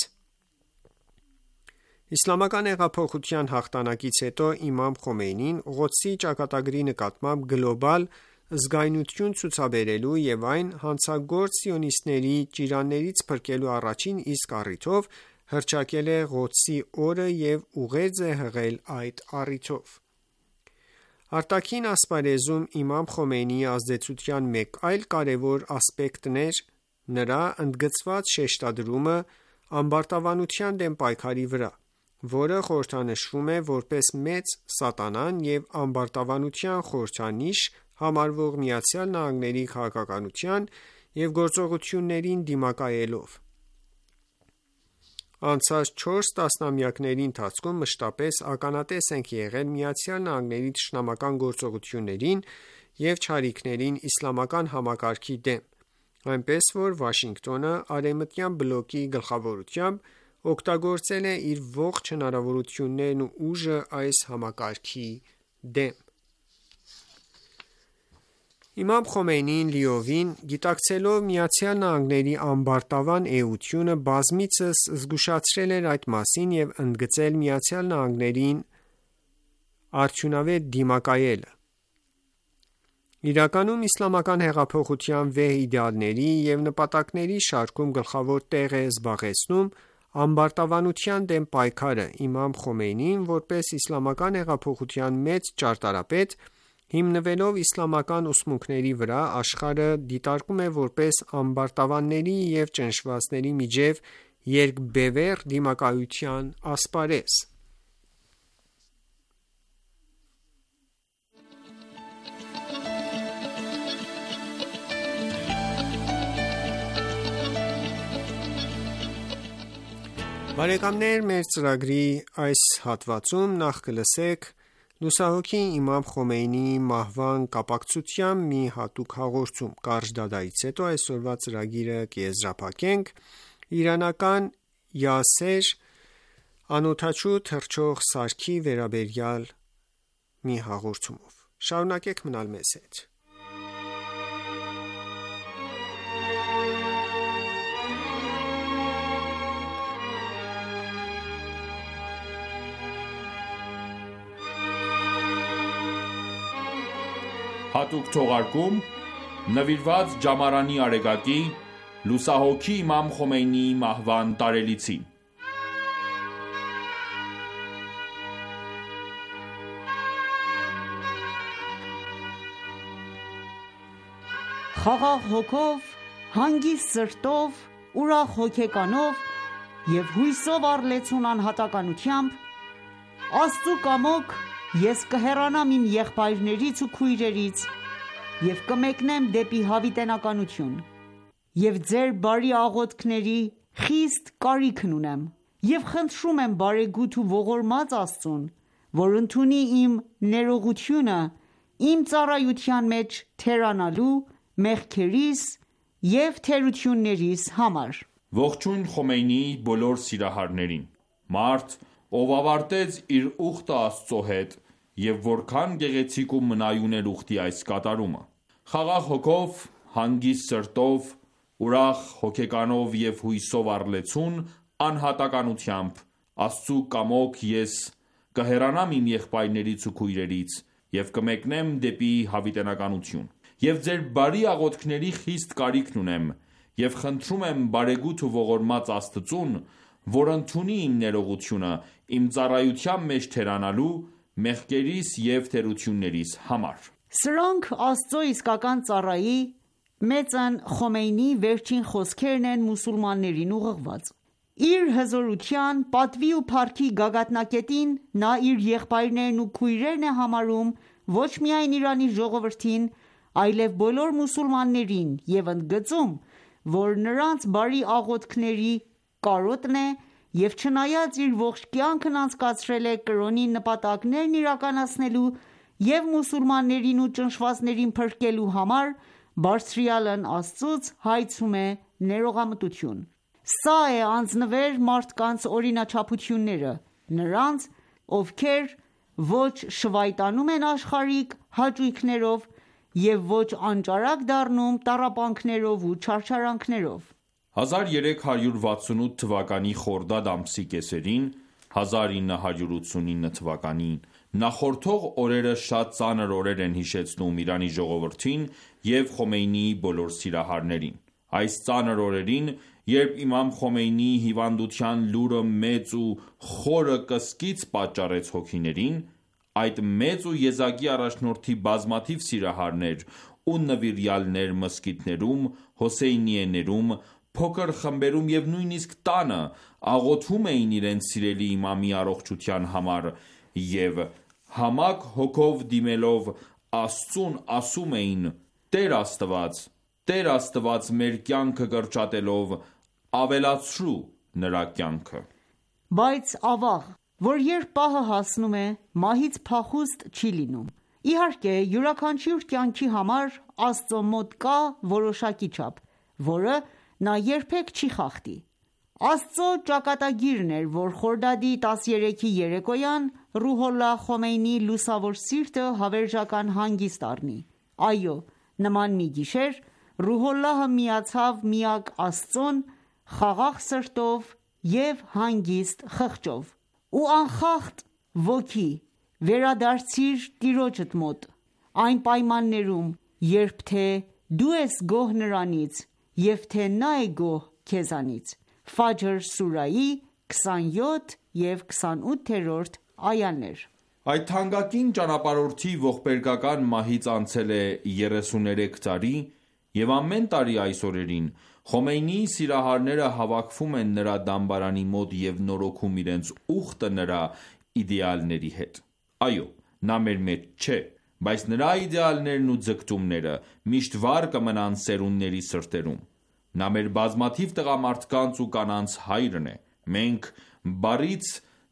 Իսլամական հեղափոխության հաղթանակից հետո Իմամ Խոմեյնին Ղոդսի ճակատագրի նկատմամբ գլոբալ զգայունություն ցուցաբերելու և այն հանցագործ սիոնիստների ճիրաններից փրկելու առաջին իսկ առիթով հռչակել է Ղոդսի օրը և ուղերձ է հղել այդ առիթով: Արտաքին ասպարեզում Իմամ Խոմեյնիի ազդեցության մեկ այլ կարևոր ասպեկտն էր նրա ընդգծված շեշտադրումը ամբարտավանության դեմ պայքարի վրա, որը խորհրդանշվում է որպես մեծ սատանան և ամբարտավանության խորհրդանիշ համարվող Միացյալ Նահանգների քաղաքականության և գործողություններին դիմակայելով: Անցած չորս տասնամյակների ընթացքում մշտապես ականատես ենք եղել ԱՄՆ-ի թշնամական գործողություններին և չարիքներին իսլամական համակարգի դեմ, այնպես որ Վաշինգտոնը Արևմտյան բլոկի գլխավորությամբ օգտագործել է իր ողջ հնարավորություններն ու ուժը այս համակարգի դեմ: Իմամ Խոմեյնին լիովին գիտակցելով ԱՄՆ-ի ամբարտավան էությունը բազմիցս զգուշացրել էր այդ մասին և ընդգծել ԱՄՆ-ին արդյունավետ դիմակայելը: Իրականում իսլամական հեղափոխության վեհ իդեալների և նպատակների շարքում գլխավոր տեղ է զբաղեցնում ամբարտավանության դեմ պայքարը: Իմամ Խոմեյնին, որպես իսլամական հեղափոխության մեծ ճարտարապետ, հիմնվելով իսլամական ուսմունքների վրա, աշխարհը դիտարկում է որպես ամբարտավանների և ճնշվածների միջև երկբևեռ դիմակայության ասպարեզ: Բարեկամներ մեր ծրագրի այս հատվածում նախ կլսենք լուսահոգի իմամ Խոմեյնիի մահվան կապակցությամբ մի հատուկ հաղորդում: Կարճ դադարից հետո այսօրվա ծրագիրը կեզրափակենք իրանական Յասեր անօդաչու թռչող սարքի վերաբերյալ մի հաղորդումով: Շարունակեք մնալ մեզ հետ: Հատուկ թողարկում նվիրված Ջամարանի արեգակի՝ լուսահոգի իմամ Խոմեյնիի մահվան տարելիցին: Խաղաղ հոգով, հանգիստ սրտով, ուրախ հոգեկանով և հույսով առլեցուն անհատականությամբ Աստծու կամոք ես կհեռանամ իմ եղբայրներից ու քույրերից և կմեկնեմ դեպի հավիտենականություն: Եվ ձեր բարի աղոթքների խիստ կարիքն ունեմ և խնդրում եմ բարեգութ ու ողորմած Աստծուն, որ ընդունի իմ ներողությունը իմ ծառայության մեջ թերանալու, մեղքերիս և թերություններիս համար: Ողջույն Խոմեյնիի բոլոր սիրահարներին: Մարդ, ով ավարտեց իր ուխտը Աստծո հետ և որքան գեղեցիկ ու մնայուն էր ուխտի այս կատարումը: Խաղաղ հոգով, հանգիստ սրտով, ուրախ հոգեկանով և հույսով առլեցուն անհատականությամբ Աստծու կամոք ես կհեռանամ իմ եղբայրներից ու քույրերից և կմեկնեմ դեպի հավիտենականություն: Եվ ձեր բարի աղոթքների խիստ կարիքն ունեմ և խնդրում եմ բարեգութ ու ողորմած Աստծուն, որ ընդունի իմ ներողությունը իմ ծառայության մեջ թերանալու, մեղքերիս և թերություններիս համար: Սրանք Աստծո իսկական ծառայի մեծն Խոմեյնիի վերջին խոսքերն են մուսուլմաններին ուղղված: Իր հզորության, պատվի ու փառքի գագաթնակետին նա իր եղբայրներն ու քույրերն է համարում ոչ միայն Իրանի ժողովրդին, այլև բոլոր մուսուլմաններին և ընդգծում, որ նրանց բարի աղոթքների կարոտն է և չնայած իր ողջ կյանքն անցկացրել է կրոնի նպատակներն իրականացնելու և մուսուլմաններին ու ճնշվածներին փրկելու համար, Բարձրյալն Աստծուց հայցում է ներողամտություն: Սա է անձնվեր մարդկանց օրինաչափությունները, նրանց, ովքեր ոչ շվայտանում են աշխարհիկ հաճույքներով և ոչ անճարակ դառնում տառապանքներով ու չարչարանքներով: հազար երեք հարյուր վաթսունութ թվականի խորդադ ամսի կեսերին (հազար ինը հարյուր ութսունինը թվականին) նախորդող օրերը շատ ծանր օրեր են հիշեցնում Իրանի ժողովրդին և Խոմեյնիի բոլոր սիրահարներին: Այս ծանր օրերին, երբ իմամ Խոմեյնիի հիվանդության լուրը մեծ ու խորը կսկիծ պատճառեց հոգիներին, այդ մեծ ու եզակի առաջնորդի բազմաթիվ սիրահարներ ու նվիրյալներ մզկիթներում, հոսեյնիեներում, փոքր խմբերում և նույնիսկ տանը աղոթում էին իրենց սիրելի իմամի առողջության համար և համակ հոգով դիմելով Աստծուն ասում էին. «Տեր Աստված, Տեր Աստված մեր կյանքը կրճատելով, ավելացրու նրա կյանքը»։ Բայց ավաղ, որ երբ պահը հասնում է, մահից փախուստ չի լինում։ Իհարկե, յուրաքանչյուր կյանքի համար Աստծո մոտ կա որոշակի չափ, որը նա երբեք չի խախտի։ Աստծո ճակատագիրն էր, որ Խորդադի տասներեքի երեկոյան Ռուհոլլահ Խոմեյնիի լուսավոր սիրտը հավերժական հանգիստ առնի։ Այո, նման մի գիշեր Ռուհոլլահը միացավ միակ Աստծուն խաղաղ սրտով և հանգիստ խղճով։ Ու անխախտ ոգի վերադարձիր Տիրոջդ մոտ այն պայմաններում, երբ թե դու ես գոհ նրանից և թե նա է գոհ քեզանից։ Ֆաջր սուրայի քսանյոթ և քսանութերորդ այաներ։ Այդ թանկագին ճանապարհորդի ողբերգական մահից անցել է երեսուներեք տարի, և ամեն տարի այս օրերին Խոմեյնիի սիրահարները հավաքվում են նրա դամբարանի մոտ և նորոգում իրենց ուխտը նրա իդեալների հետ։ Այո, նա մեր մեջ չէ, բայց նրա իդեալներն ու ձգտումները միշտ վառ կմնան սերունդների սրտերում։ Նա մեր բազմաթիվ տղամարդկանց ու կանանց հայրն է։ Մենք բառից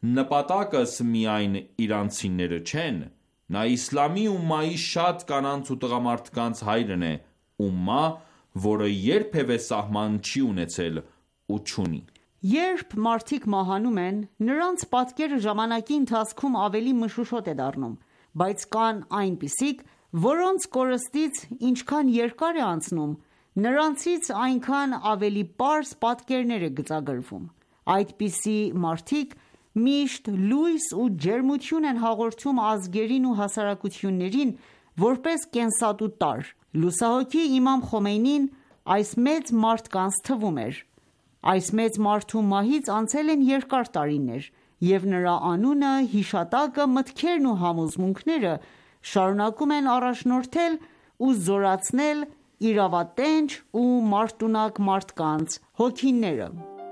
նպատակս միայն իրանցիները չեն։ Նա իսլամի ումմայի շատ կանանց ու տղամարդկանց հայրն է, ումմա, որը երբևէ սահման չի ունեցել ու չունի։ Երբ մարդիկ մահանում են, նրանց պատկերը ժամանակի ընթացքում ավելի մշուշոտ է դառնում, բայց կան այնպիսիք, որոնց կորստից ինչքան երկար է անցնում, նրանցից այնքան ավելի պարզ պատկերներ է գծագրվում։ Այդպիսի մարդիկ միշտ լույս ու ջերմություն են հաղորդում ազգերին ու հասարակություններին որպես կենսատու տարր։ Լուսահոգի Իմամ Խոմեյնին այս մեծ մարդկանց թվում էր։ Այս մեծ մարդու մահից անցել են երկար տարիներ, և նրա անունը, հիշատակը, մտքերն ու համոզմունքները շարունակում են առաջնորդել ու զորացնել իրավատենչ ու մարտունակ մարդկանց հոգիները։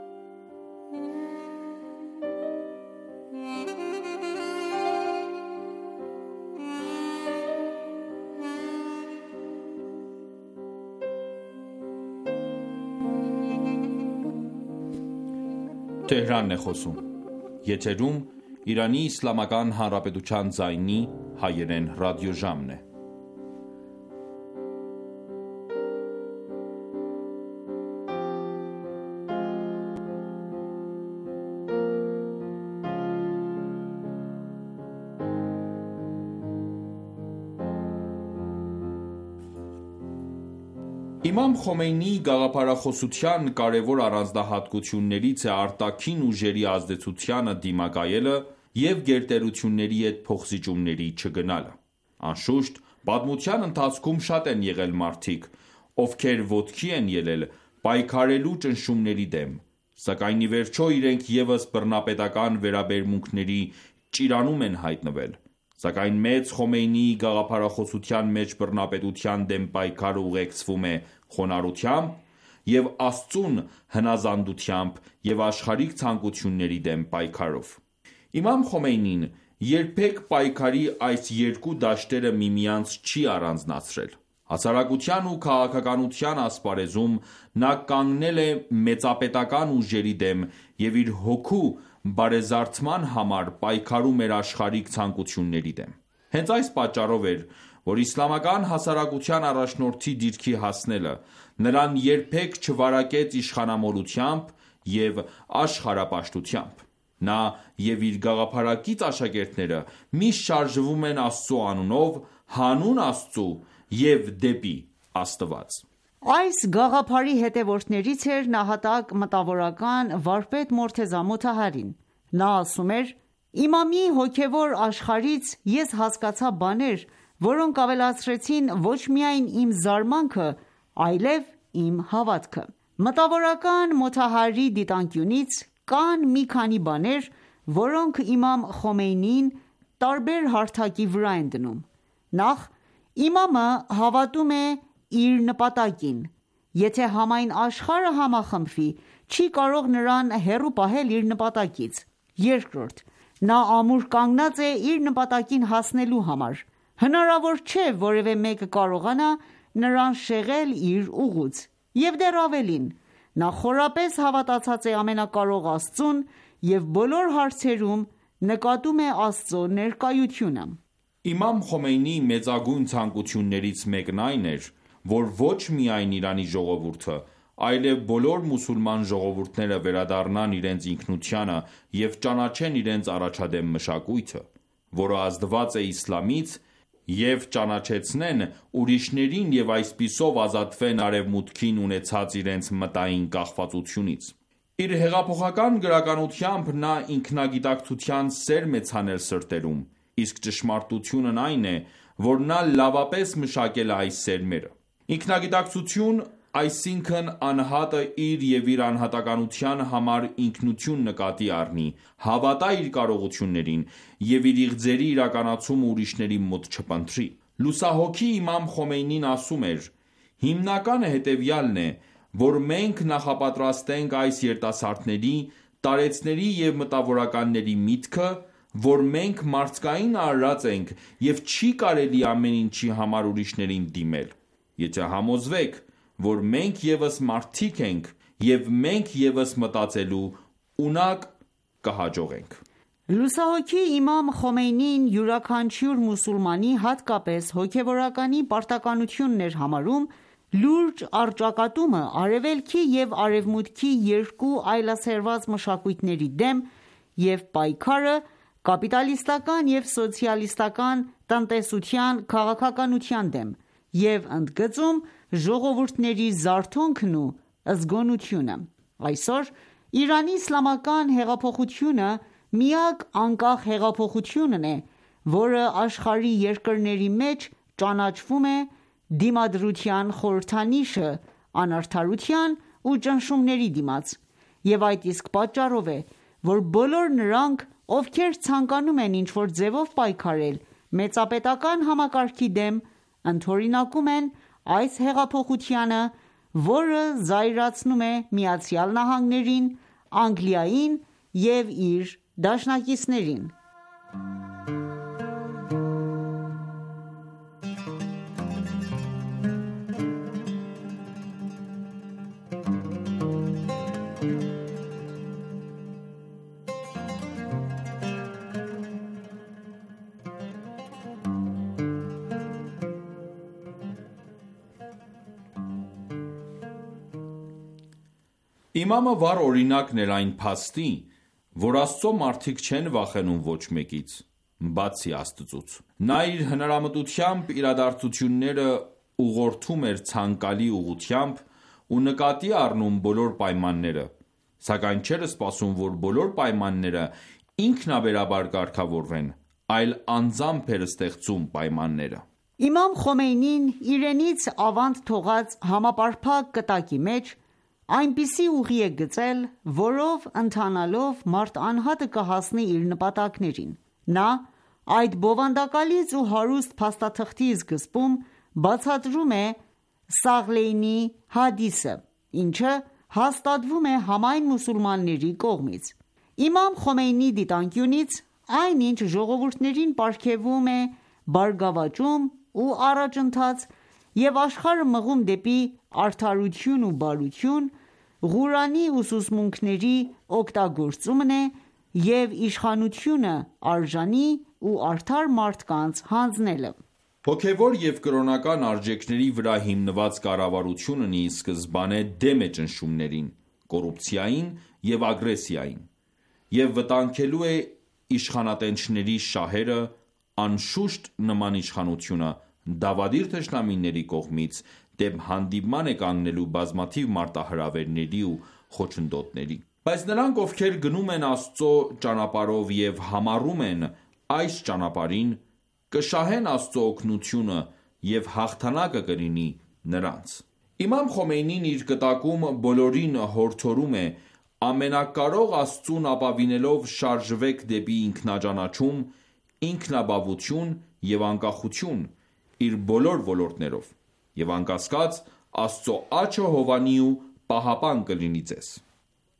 Իմամ Խոմեյնիի գաղափարախոսության կարևոր առանձնահատկություններից է արտաքին ուժերի ազդեցությանը դիմակայելը և գերտերությունների հետ փոխզիջումների չգնալը։ Անշուշտ, պատմության ընթացքում շատ են եղել մարդիկ, ովքեր ոտքի են ելել պայքարելու ճնշումների դեմ, սակայն ի վերջո իրենք ևս բռնապետական վերաբերմունքների ճիրանում են հայտնվել։ Սակայն մեծ Խոմեյնիի գաղափարախոսության մեջ բռնապետության դեմ պայքարը ուղեկցվում է խոնարհությամբ և Աստծուն հնազանդությամբ և աշխարհիկ ցանկությունների դեմ պայքարով։ Իմամ Խոմեյնին երբեք պայքարի այս երկու դաշտերը միմյանց չի առանձնացրել։ Հասարակության ու քաղաքականության ասպարեզում նա կանգնել է մեծապետական ուժերի դեմ և իր հոգու բարեզարդման համար պայքարում էր աշխարհիկ ցանկությունների դեմ։ Հենց այս պատճառով էր, որ իսլամական հասարակության առաջնորդի դիրքի հասնելը նրան երբեք չվարակեց իշխանամոլությամբ և աշխարհապաշտությամբ։ Նա և իր գաղափարակից աշակերտները միշտ շարժվում են Աստծո անունով, հանուն Աստծու և դեպի Աստված։ Այս գաղափարի հետևորդներից էր նահատակ մտավորական վարպետ Մորթեզա Մոթահարին։ Նա ասում էր. «Իմամի հոգևոր աշխարհից ես հասկացա բաներ, որոնք ավելացրեցին ոչ միայն իմ զարմանքը, այլև իմ հավատքը»։ Մտավորական Մոթահարի դիտանկյունից կան մի քանի բաներ, որոնք իմամ Խոմեյնիին տարբեր հարթակի վրա են դնում։ Նախ, իմամը հավատում է իր նպատակին։ Եթե համայն աշխարհը համախմբվի, չի կարող նրան հեռու պահել իր նպատակից։ Երկրորդ, նա ամուր կանգնած է իր նպատակին հասնելու համար։ Հնարավոր չէ որևէ մեկը կարողանա նրան շեղել իր ուղուց, և դեռ ավելին, նա խորապես հավատացած է ամենակարող Աստծուն և բոլոր հարցերում նկատում է Աստծո ներկայությունը։ Իմամ Խոմեյնիի մեծագույն ցանկություններից մեկն այն էր, որ ոչ միայն Իրանի ժողովուրդը, այլև բոլոր մուսուլման ժողովուրդները վերադառնան իրենց ինքնությանը և ճանաչեն իրենց առաջադեմ մշակույթը, որը ազդված է իսլամից, և ճանաչեցնեն ուրիշներին և այսպիսով ազատվեն Արևմուտքին ունեցած իրենց մտային կախվածությունից։ Իր հեղափոխական գրականությամբ նա ինքնագիտակցության սերմ է ցանել սրտերում, իսկ ճշմարտությունն այն է, որ նա լավապես մշակել է այս սերմերը։ Ինքնագիտակցություն, այսինքն անհատը իր և իր անհատականության համար ինքնություն նկատի առնի, հավատա իր կարողություններին և իր իղձերի իրականացումը ուրիշների մոտ չփնտրի։ Լուսահոգի Իմամ Խոմեյնին ասում էր. «Հիմնականը հետևյալն է, որ մենք նախապատրաստենք այս երիտասարդների, տարեցների և մտավորականների միտքը, որ մենք մարդկային արարած ենք և չի կարելի ամեն ինչի համար ուրիշներին դիմել։ Եթե համոզվեք, որ մենք ևս մարդիկ ենք և մենք ևս մտածելու ունակ կհաջողենք»։ Լուսահոգի Իմամ Խոմեյնին յուրաքանչյուր մուսուլմանի, հատկապես հոգևորականի պարտականությունն էր համարում լուրջ առճակատումը Արևելքի և Արևմուտքի երկու այլասերված մշակույթների դեմ և պայքարը կապիտալիստական և սոցիալիստական տնտեսության քաղաքականության դեմ և ընդգծում ժողովուրդների զարթոնքն ու զգոնությունը։ Այսօր Իրանի իսլամական հեղափոխությունը միակ անկախ հեղափոխությունն է, որը աշխարհի երկրների մեջ ճանաչվում է դիմադրության խորհրդանիշը անարդարության ու ճնշումների դիմաց, և այդ իսկ պատճառով է, որ բոլոր նրանք, ովքեր ցանկանում են ինչ-որ ձևով պայքարել մեծապետական համակարգի դեմ, ընդօրինակում են այս հեղափոխությանը, որը զայրացնում է ԱՄՆ-ին, Անգլիային և իր դաշնակիցներին։ Իմամը վառ օրինակն էր այն փաստի, որ Աստծո մարդիկ չեն վախենում ոչ մեկից, բացի Աստծուց։ Նա իր հնարամտությամբ իրադարձությունները ուղղորդում էր ցանկալի ուղղությամբ ու նկատի առնում բոլոր պայմանները, սակայն չէր սպասում, որ բոլոր պայմանները ինքնաբերաբար կարգավորվեն, այլ անձամբ էր ստեղծում պայմանները։ Իմամ Խոմեյնին իրենից ավանդ թողած համապարփակ կտակի մեջ այնպիսի ուղի է գծել, որով ընթանալով մարդ անհատը կհասնի իր նպատակներին։ Նա այդ բովանդակալից ու հարուստ փաստաթղթի սկզբում բացատրում է Սաղլեյնի հադիսը, ինչը հաստատվում է համայն մուսուլմանների կողմից։ Իմամ Խոմեյնիի դիտանկյունից այն ինչ ժողովուրդներին պարգևում է բարգավաճում ու առաջընթաց և աշխարհը մղում դեպի արդարություն ու բարություն, Ղուրանի ուսուցմունքների օգտագործումն է և իշխանությունը արժանի ու արդար մարդկանց հանձնելը։ Հոգևոր և կրոնական արժեքների վրա հիմնված կառավարությունն ի սկզբանե դեմ է ճնշումներին, կոռուպցիային և ագրեսիային, և վտանգելու է իշխանատենչների շահերը, անշուշտ նման իշխանությունը դավադիր թշնամիների կողմից դեմ հանդիման է կանգնելու բազմաթիվ մարտահրավերների ու խոչընդոտների։ Բայց նրանք, ովքեր գնում են Աստծո ճանապարհով և համառում են այս ճանապարհին, կշահեն Աստծո օգնությունը և հաղթանակը կլինի նրանց։ Իմամ Խոմեյնին իր կտակում բոլորին հորդորում է ամենակարող Աստծուն ապավինելով շարժվեք դեպի ինքնաճանաչում, ինքնաբավություն և անկախություն իր բոլոր ոլորտներով, և անկասկած Աստծո աջը հովանի ու պահապան կլինի ձեզ։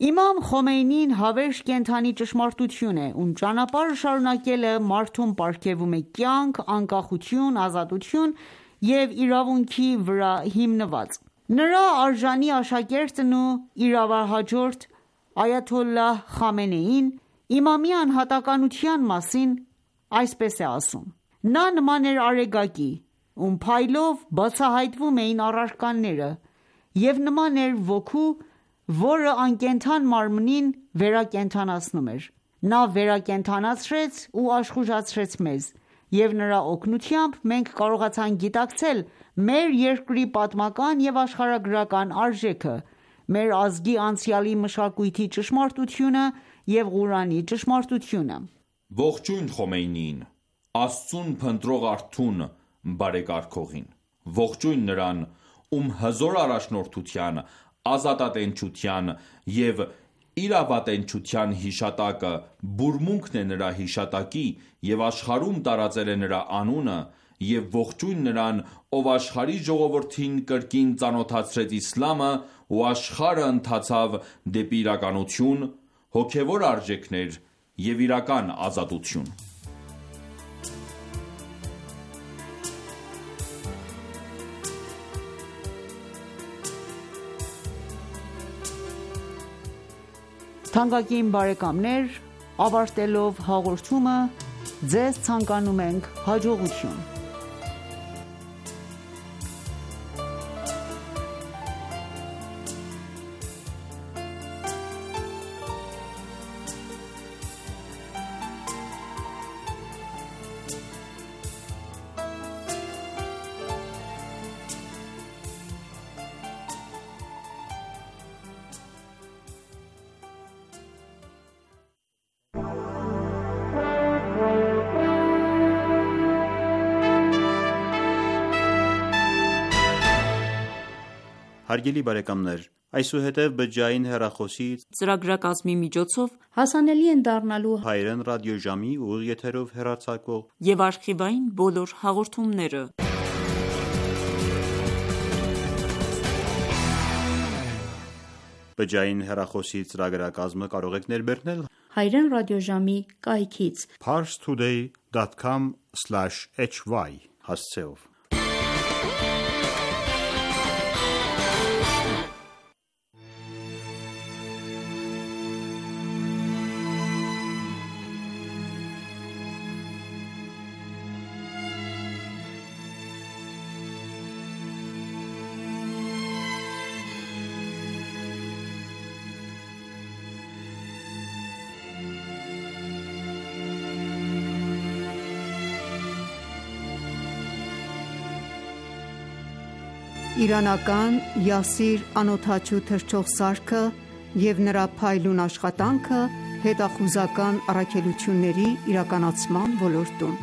Իմամ Խոմեյնին հավերժ կենդանի ճշմարտություն է, ում ճանապարհը շարունակելը մարդուն պարգևում է կյանք, անկախություն, ազատություն և իրավունքի վրա հիմնված: Նրա արժանի աշակերտն ու իրավահաջորդ այաթոլլահ Խամենեին իմամի անհատականության մասին այսպես է ասում.«Նա նման էր արեգակի, ում փայլով բացահայտվում էին առարկաները, և նման էր ոգու, որը անկենդան մարմնին վերակենդանացնում էր: Նա վերակենդանացրեց ու աշխուժացրեց մեզ, և նրա օգնությամբ մենք կարողացանք գիտակցել մեր երկրի պատմական և աշխարհագրական արժեքը, մեր ազգի անցյալի մշակույթի ճշմարտությունը և Ղուրանի ճշմարտությունը»: Ողջույն Խոմեյնիին, Աստծուն փնտրող արթուն բարեկարգողին: Ողջույն նրան, ում հզոր առաջնորդության, ազատատենչության և իրավատենչության հիշատակը բուրմունքն է նրա հիշատակի և աշխարհում տարածել է նրա անունը, և ողջույն նրան, ով աշխարհի ժողովրդին կրկին ծանոթացրեց իսլամը ու աշխարհը ընթացավ դեպի իրականություն, հոգևոր արժեքներ և իրական ազատություն: Թանկագին բարեկամներ, ավարտելով հաղորդումը ձեզ ցանկանում ենք հաջողություն: Հարգելի բարեկամներ, այսուհետև բջջային հեռախոսի ծրագրակազմի միջոցով հասանելի են դառնալու հայերեն ռադիոժամի ուղիղ եթերով հեռարձակվող և արխիվային բոլոր հաղորդումները: Բջջային հեռախոսի ծրագրակազմը կարող եք ներբեռնել հայերեն ռադիոժամի կայքից parstoday dot com slash h y հասցեով: Իրանական Յասիր անօդաչու թռչող սարքը և նրա փայլուն աշխատանքը հետախուզական առաքելությունների իրականացման ոլորտում: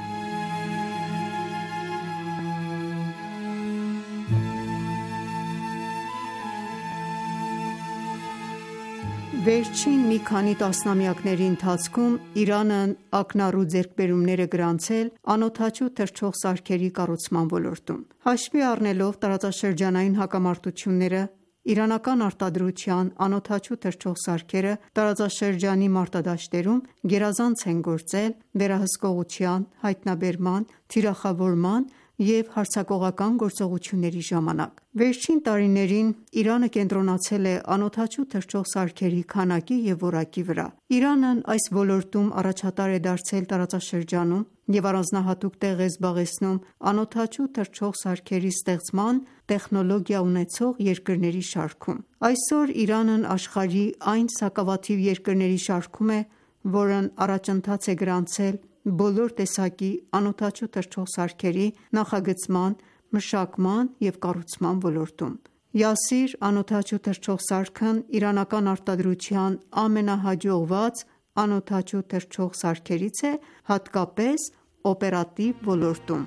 Վերջին մի քանի տասնամյակների ընթացքում Իրանն ակնառու ձեռքբերումներ է գրանցել անօդաչու թռչող սարքերի կառուցման ոլորտում: Հաշվի առնելով տարածաշրջանային հակամարտությունները, իրանական արտադրության անօդաչու թռչող սարքերը տարածաշրջանի մարտադաշտերում գերազանց են գործել վերահսկողության, հայտնաբերման, թիրախավորման և հարձակողական գործողությունների ժամանակ: Վերջին տարիներին Իրանը կենտրոնացել է անօդաչու թռչող սարքերի քանակի և որակի վրա: Իրանն այս ոլորտում առաջատար է դարձել տարածաշրջանում և առանձնահատուկ տեղ է զբաղեցնում անօդաչու թռչող սարքերի ստեղծման տեխնոլոգիա ունեցող երկրների շարքում: Այսօր Իրանն աշխարհի այն սակավաթիվ երկրների շարքում է, որն առաջընթաց է գրանցել բոլոր տեսակի անօդաչու թռչող սարքերի նախագծման, մշակման և կառուցման ոլորտում: Յասիր անօդաչու թռչող սարքն իրանական արտադրության ամենահաջողված անօդաչու թռչող սարքերից է, հատկապես օպերատիվ ոլորտում: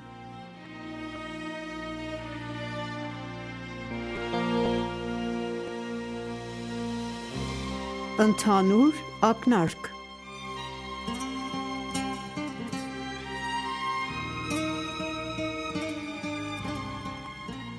Ընդհանուր ակնարկ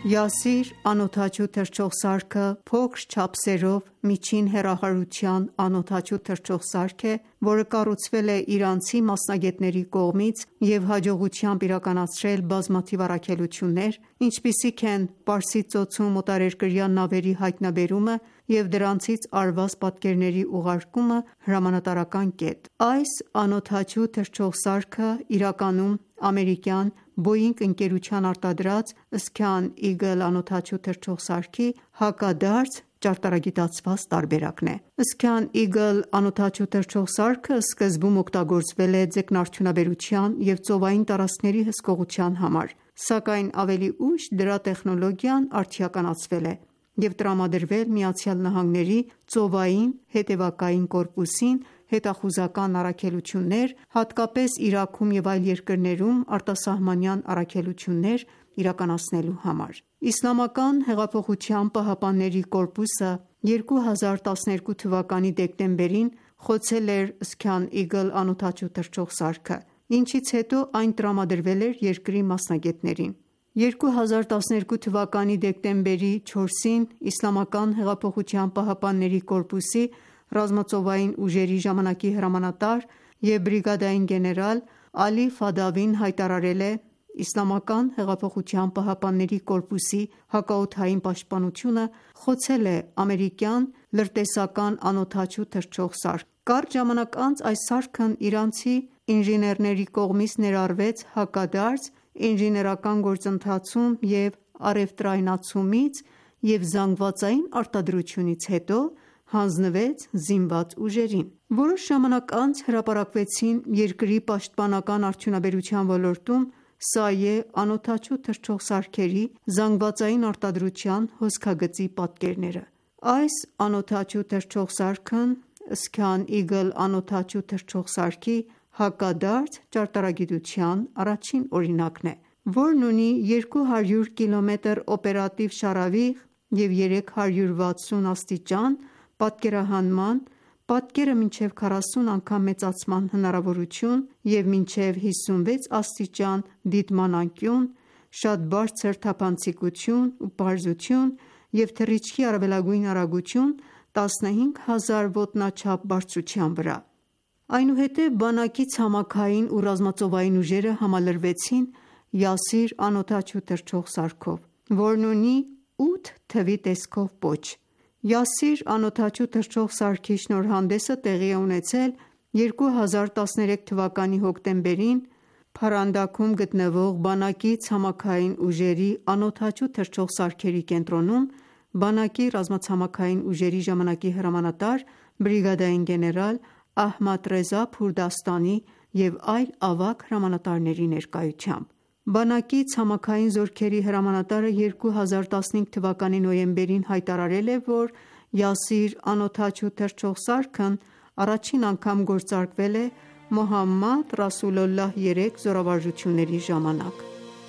Յասիր անօդաչու թռչող սարքը փոքր չափսերով միջին հեռահարության անօդաչու թռչող սարք է, որը կառուցվել է իրանցի մասնագետների կողմից և հաջողությամբ իրականացրել բազմաթիվ առաքելություններ, ինչպիսիք են Պարսից ծոցում օտարերկրյա նավերի հայտնաբերումը և դրանցից արված պատկերների ուղարկումը հրամանատարական կետ: Այս անօդաչու թռչող սարքը իրականում ամերիկյան Boeing ընկերության արտադրած Scan-Eagle անօդաչու թռչող սարքի հակադարձ ճարտարագիտացված տարբերակն է: Scan-Eagle անօդաչու թռչող սարքը սկզբում օգտագործվել է ձկնարդյունաբերության և ծովային տարածքների հսկողության համար, սակայն ավելի ուշ դրա տեխնոլոգիան արդիականացվել է և տրամադրվել ԱՄՆ-ի ծովային հետևակային կորպուսին հետախուզական առաքելություններ, հատկապես Իրաքում և այլ երկրներում արտասահմանյան առաքելություններ իրականացնելու համար: Իսլամական հեղափոխության պահապանների կորպուսը երկու հազար տասներկու թվականի դեկտեմբերին խոցել էր Scan-Eagle անօդաչու թռչող սարքը, ինչից հետո այն տրամադրվել էր երկրի մասնագետներին: երկու հազար տասներկու թվականի դեկտեմբերի չորսին Իսլամական հեղափոխության պահապանների կորպուսի ռազմածովային ուժերի ժամանակի հրամանատար և բրիգադային գեներալ Ալի Ֆադավին հայտարարել է. «Իսլամական հեղափոխության պահապանների կորպուսի հակաօդային պաշտպանությունը խոցել է ամերիկյան լրտեսական անօդաչու թռչող սարք: Կարճ ժամանակ անց այս սարքն իրանցի ինժեներների կողմից ներառվեց հակադարձ ինժեներական գործընթացում և առևտրայնացումից և զանգվածային արտադրությունից հետո հանձնվեց զինված ուժերին: Որոշ ժամանակ անց հրապարակվեցին երկրի պաշտպանական արդյունաբերության ոլորտում Սայե անօդաչու թռչող սարքերի զանգվածային արտադրության հոսքագծի պատկերները: Այս անօդաչու թռչող սարքն Scan-Eagle անօդաչու թռչող սարքի հակադարձ ճարտարագիտության առաջին օրինակն է, որն ունի երկու հարյուր կիլոմետր օպերատիվ շարավիղ և երեք հարյուր վաթսուն աստիճան պատկերահանման, պատկերը մինչև քառասուն անգամ մեծացման հնարավորություն և մինչև հիսունվեց աստիճան դիտման անկյուն, շատ բարձր թափանցիկություն ու պարզություն և թռիչքի առավելագույն արագություն տասնհինգ հազար ոտնաչափ բարձրության վրա: Այնուհետև բանակի ցամաքային ու ռազմածովային ուժերը համալրվեցին Յասիր անօդաչու թռչող սարքով, որն ունի ութ թվի տեսքով պոչ: Յասիր անօդաչու թռչող սարքի շնորհանդեսը տեղի է ունեցել երկու հազար տասներեք թվականի հոկտեմբերին Փարանդաքում գտնվող բանակի ցամաքային ուժերի անօդաչու թռչող սարքերի կենտրոնում բանակի ռազմացամաքային ուժերի ժամանակի հրամանատար բրիգադային գեներալ Ահմադ Ռեզա Փուրդաստանի և այլ ավագ հրամանատարների ներկայությամբ: Բանակի ցամաքային զորքերի հրամանատարը երկու հազար տասնհինգ թվականի նոյեմբերին հայտարարել է, որ Յասիր անօդաչու թռչող սարքն առաջին անգամ գործարկվել է Մոհամմադ Ռասուլուլլահ երեք զորավարժությունների ժամանակ: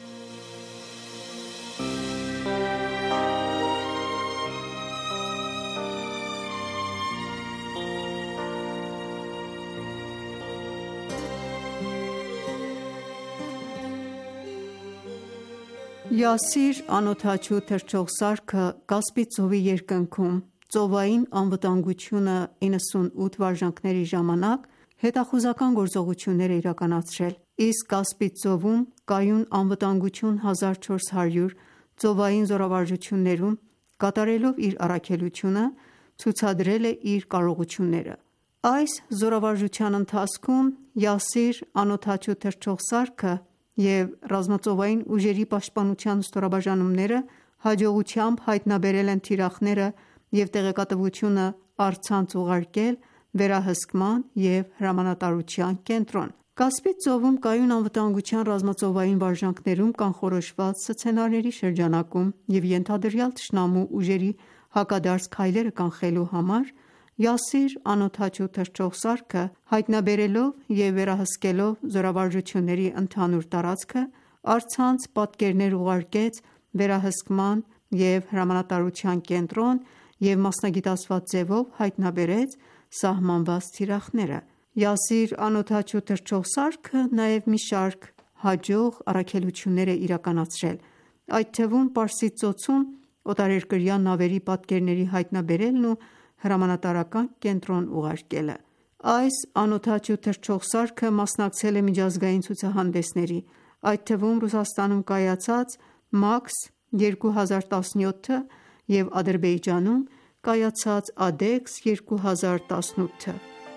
Յասիր անօդաչու թռչող սարքը Կասպից ծովի երկնքում ծովային անվտանգությունը իննսունութ վարժանքների ժամանակ հետախուզական գործողություններ է իրականացրել, իսկ Կասպից ծովում կայուն անվտանգություն հազար չորս հարյուր ծովային զորավարժություններում կատարելով իր առաքելությունը ցուցադրել է իր կարողությունները: Այս զորավարժության ընթացքում Յասիր անօդաչու թռչող սարքը և ռազմածովային ուժերի պաշտպանության ստորաբաժանումները հաջողությամբ հայտնաբերել են թիրախները և տեղեկատվությունը առցանց ուղարկել վերահսկման և հրամանատարության կենտրոն: Կասպից ծովում կայուն անվտանգության ռազմածովային վարժանքներում կանխորոշված սցենարների շրջանակում և ենթադրյալ թշնամու ուժերի հակադարձ քայլերը կանխելու համար Յասիր անօդաչու թռչող սարքը հայտնաբերելով և վերահսկելով զորավարժությունների ընդհանուր տարածքը առցանց պատկերներ ուղարկեց վերահսկման և հրամանատարության կենտրոն և մասնագիտացված ձևով հայտնաբերեց սահմանված թիրախները: Յասիր անօդաչու թռչող սարքը նաև մի շարք հաջող առաքելություններ է իրականացրել, այդ թվում Պարսից ծոցում օտարերկրյա նավերի պատկերների հայտնաբերելն ու հրամանատարական կենտրոն ուղարկելը։ Այս անօդաչու թռչող սարքը մասնակցել է միջազգային ցուցահանդեսների, այդ թվում Ռուսաստանում կայացած մաքս երկու հազար տասնյոթը և Ադրբեջանում կայացած Ադեքս երկու հազար տասնութը։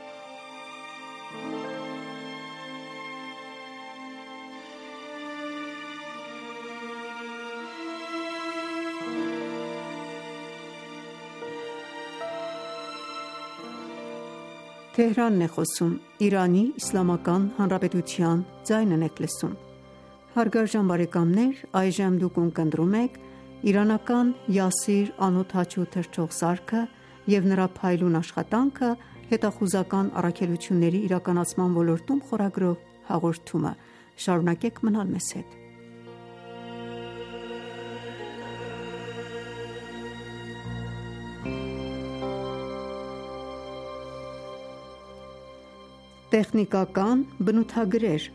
Տեխնիկական բնութագրեր։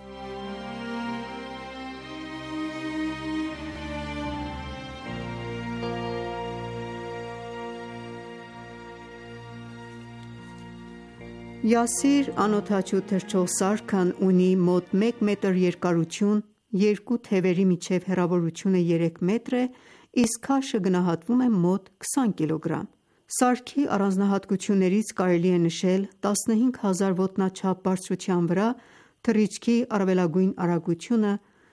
Յասիր անօդաչու թռչող սարքն ունի մոտ մեկ մետր երկարություն, երկու թևերի միջև հեռավորությունը երեք մետր է, իսկ քաշը գնահատվում է մոտ քսան կիլոգրամ։ Սարքի առանձնահատկություններից կարելի է նշել տասնհինգ հազար ոտնաչափ բարձրության վրա թռիչքի առավելագույն արագությունը,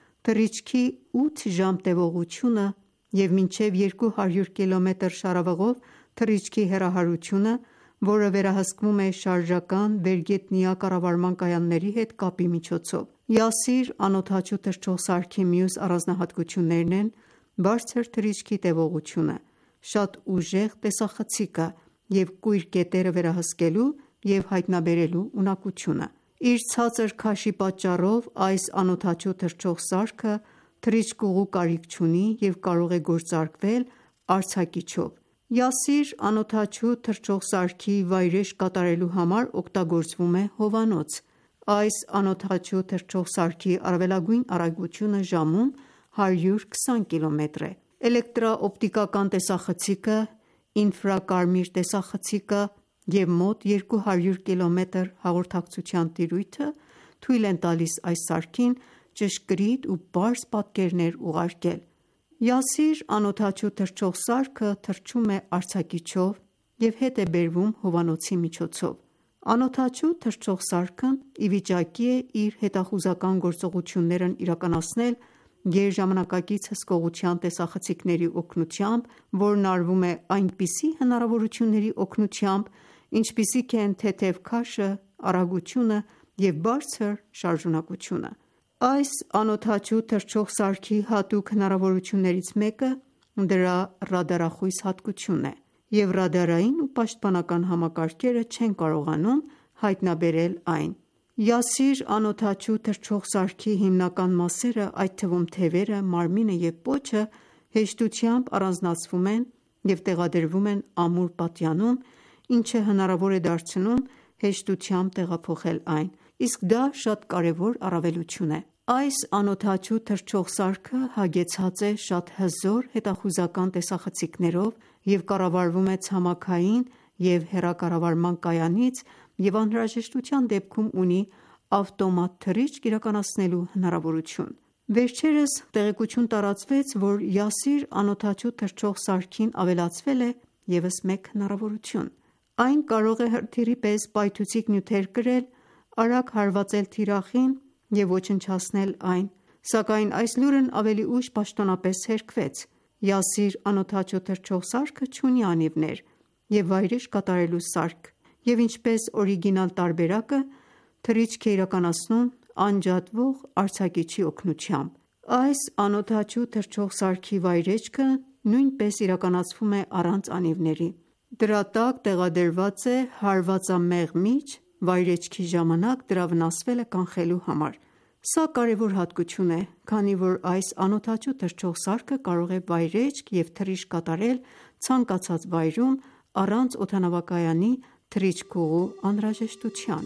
թռիչքի ութ ժամ տևողությունը և մինչև երկու հարյուր կիլոմետր շարավղով թռիչքի հեռահարությունը, որը վերահսկվում է շարժական վերգետնյա կառավարման կայանների հետ կապի միջոցով։ Յասիր անօդաչու թռչող սարքի մյուս առանձնահատկություններն են բարձր թռիչքի տևողությունը, շատ ուժեղ տեսախցիկը և կույր կետերը վերահսկելու և հայտնաբերելու ունակությունը։ Իր ցածր քաշի պատճառով այս անօդաչու թռչող սարքը թռիչքուղու կարիք չունի և կարող է գործարկվել արձակիչով։ Յասիր անօդաչու թռչող սարքի վայրէջք կատարելու համար օգտագործվում է հովանոց։ Այս անօդաչու թռչող սարքի առավելագույն արագությունը ժամում հարյուր քսան կիլոմետր է։ Էլեկտրաօպտիկական տեսախցիկը, ինֆրակարմիր տեսախցիկը և մոտ երկու հարյուր կիլոմետր հաղորդակցության տիրույթը թույլ են տալիս այս սարքին ճշգրիտ ու պարզ պատկերներ ուղարկել։ Յասիր անօդաչու թռչող սարքը թռչում է արձակիչով և հետ է բերվում հովանոցի միջոցով։ Անօդաչու թռչող սարքն ի վիճակի է իր հետախուզական գործողություններն իրականացնել գերժամանակակից հսկողության տեսախցիկների օգնությամբ, որն արվում է այնպիսի հնարավորությունների օգնությամբ, ինչպիսիք են թեթև քաշը, արագությունը և բարձր շարժունակությունը։ Այս անօդաչու թռչող սարքի հատուկ հնարավորություններից մեկը դրա ռադարախույս հատկությունն է, և ռադարային ու պաշտպանական համակարգերը չեն կարողանում հայտնաբերել այն։ Յասիր անօդաչու թռչող սարքի հիմնական մասերը, այդ թվում թևերը, մարմինը և պոչը, հեշտությամբ առանձնացվում են և տեղադրվում են ամուր պատյանում, ինչը հնարավոր է դարձնում հեշտությամբ տեղափոխել այն, իսկ դա շատ կարևոր առավելություն է։ Այս անօդաչու թռչող սարքը հագեցած է շատ հզոր հետախուզական տեսախցիկներով և կառավարվում է ցամաքային և հեռակառավարման կայանից և անհրաժեշտության դեպքում ունի ավտոմատ թռիչք իրականացնելու հնարավորություն։ Վերջերս տեղեկություն տարածվեց, որ Յասիր անօդաչու թռչող սարքին ավելացվել է ևս մեկ հնարավորություն։ Այն կարող է հրթիռի պես պայթուցիկ նյութեր կրել, արագ հարվածել թիրախին և ոչնչացնել այն, սակայն այս լուրն ավելի ուշ պաշտոնապես հերքվեց։ Յասիր անօդաչու թռչող սարքը չունի անիվներ և վայրէջք կատարելու սարք, և ինչպես օրիգինալ տարբերակը, թռիչք է իրականացնում անջատվող արձակիչի օգնությամբ։ Այս անօդաչու թռչող սարքի վայրէջքը նույնպես իրականացվում է առանց անիվների։ Դրա տակ տեղադրված է հարվածամեղ միջ՝ վայրէջքի ժամանակ դրա վնասվելը կանխելու համար։ Սա կարևոր հատկություն է, քանի որ այս անօդաչու թռչող սարքը կարող է վայրէջք և թռիչք կատարել ցանկացած վայրում առանց օդանավակայանի թռիչքուղու անհրաժեշտության։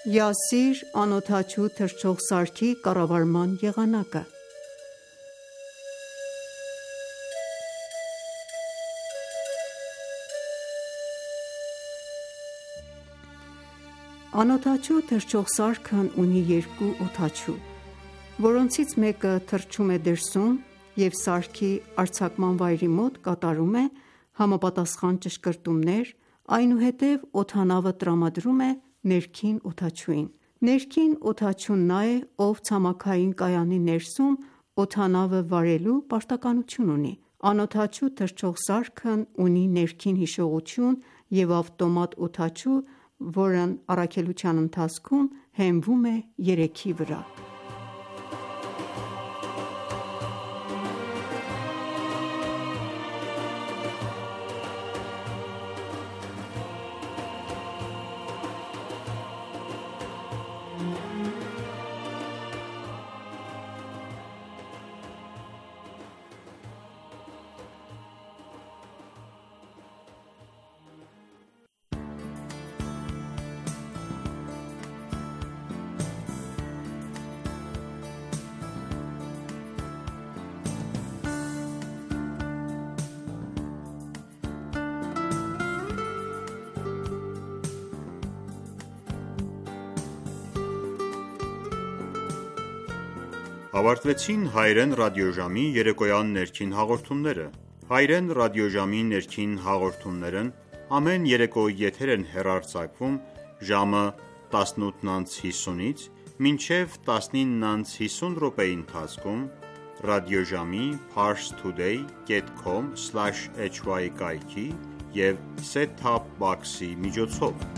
Յասիր անօդաչու թռչող սարքի կառավարման եղանակը։ Անօդաչու թռչող սարքն ունի երկու օդաչու, որոնցից մեկը թռչում է դրսում և սարքի արձակման վայրի մոտ կատարում է համապատասխան ճշգրտումներ, այնուհետև օդանավը տրամադրում է ներքին օդաչուին: Ներքին օդաչուն նա է, ով ցամաքային կայանի ներսում օդանավը վարելու պարտականություն ունի: Անօդաչու թռչող սարքն ունի ներքին հիշողություն և ավտոմատ օդաչու, որն առաքելության ընթացքում հենվում է երեքի վրա: Ավարտվեցին հայերեն ռադիոժամի երեկոյան ներքին հաղորդումները: Հայերեն ռադիոժամի ներքին հաղորդումներն ամեն երեկո եթեր են հեռարձակվում ժամը տասնութ անց հիսունից մինչև տասնինը անց հիսուն րոպեի ընթացքում ռադիոժամի parstoday dot com slash hy կայքի և set top box-ի միջոցով: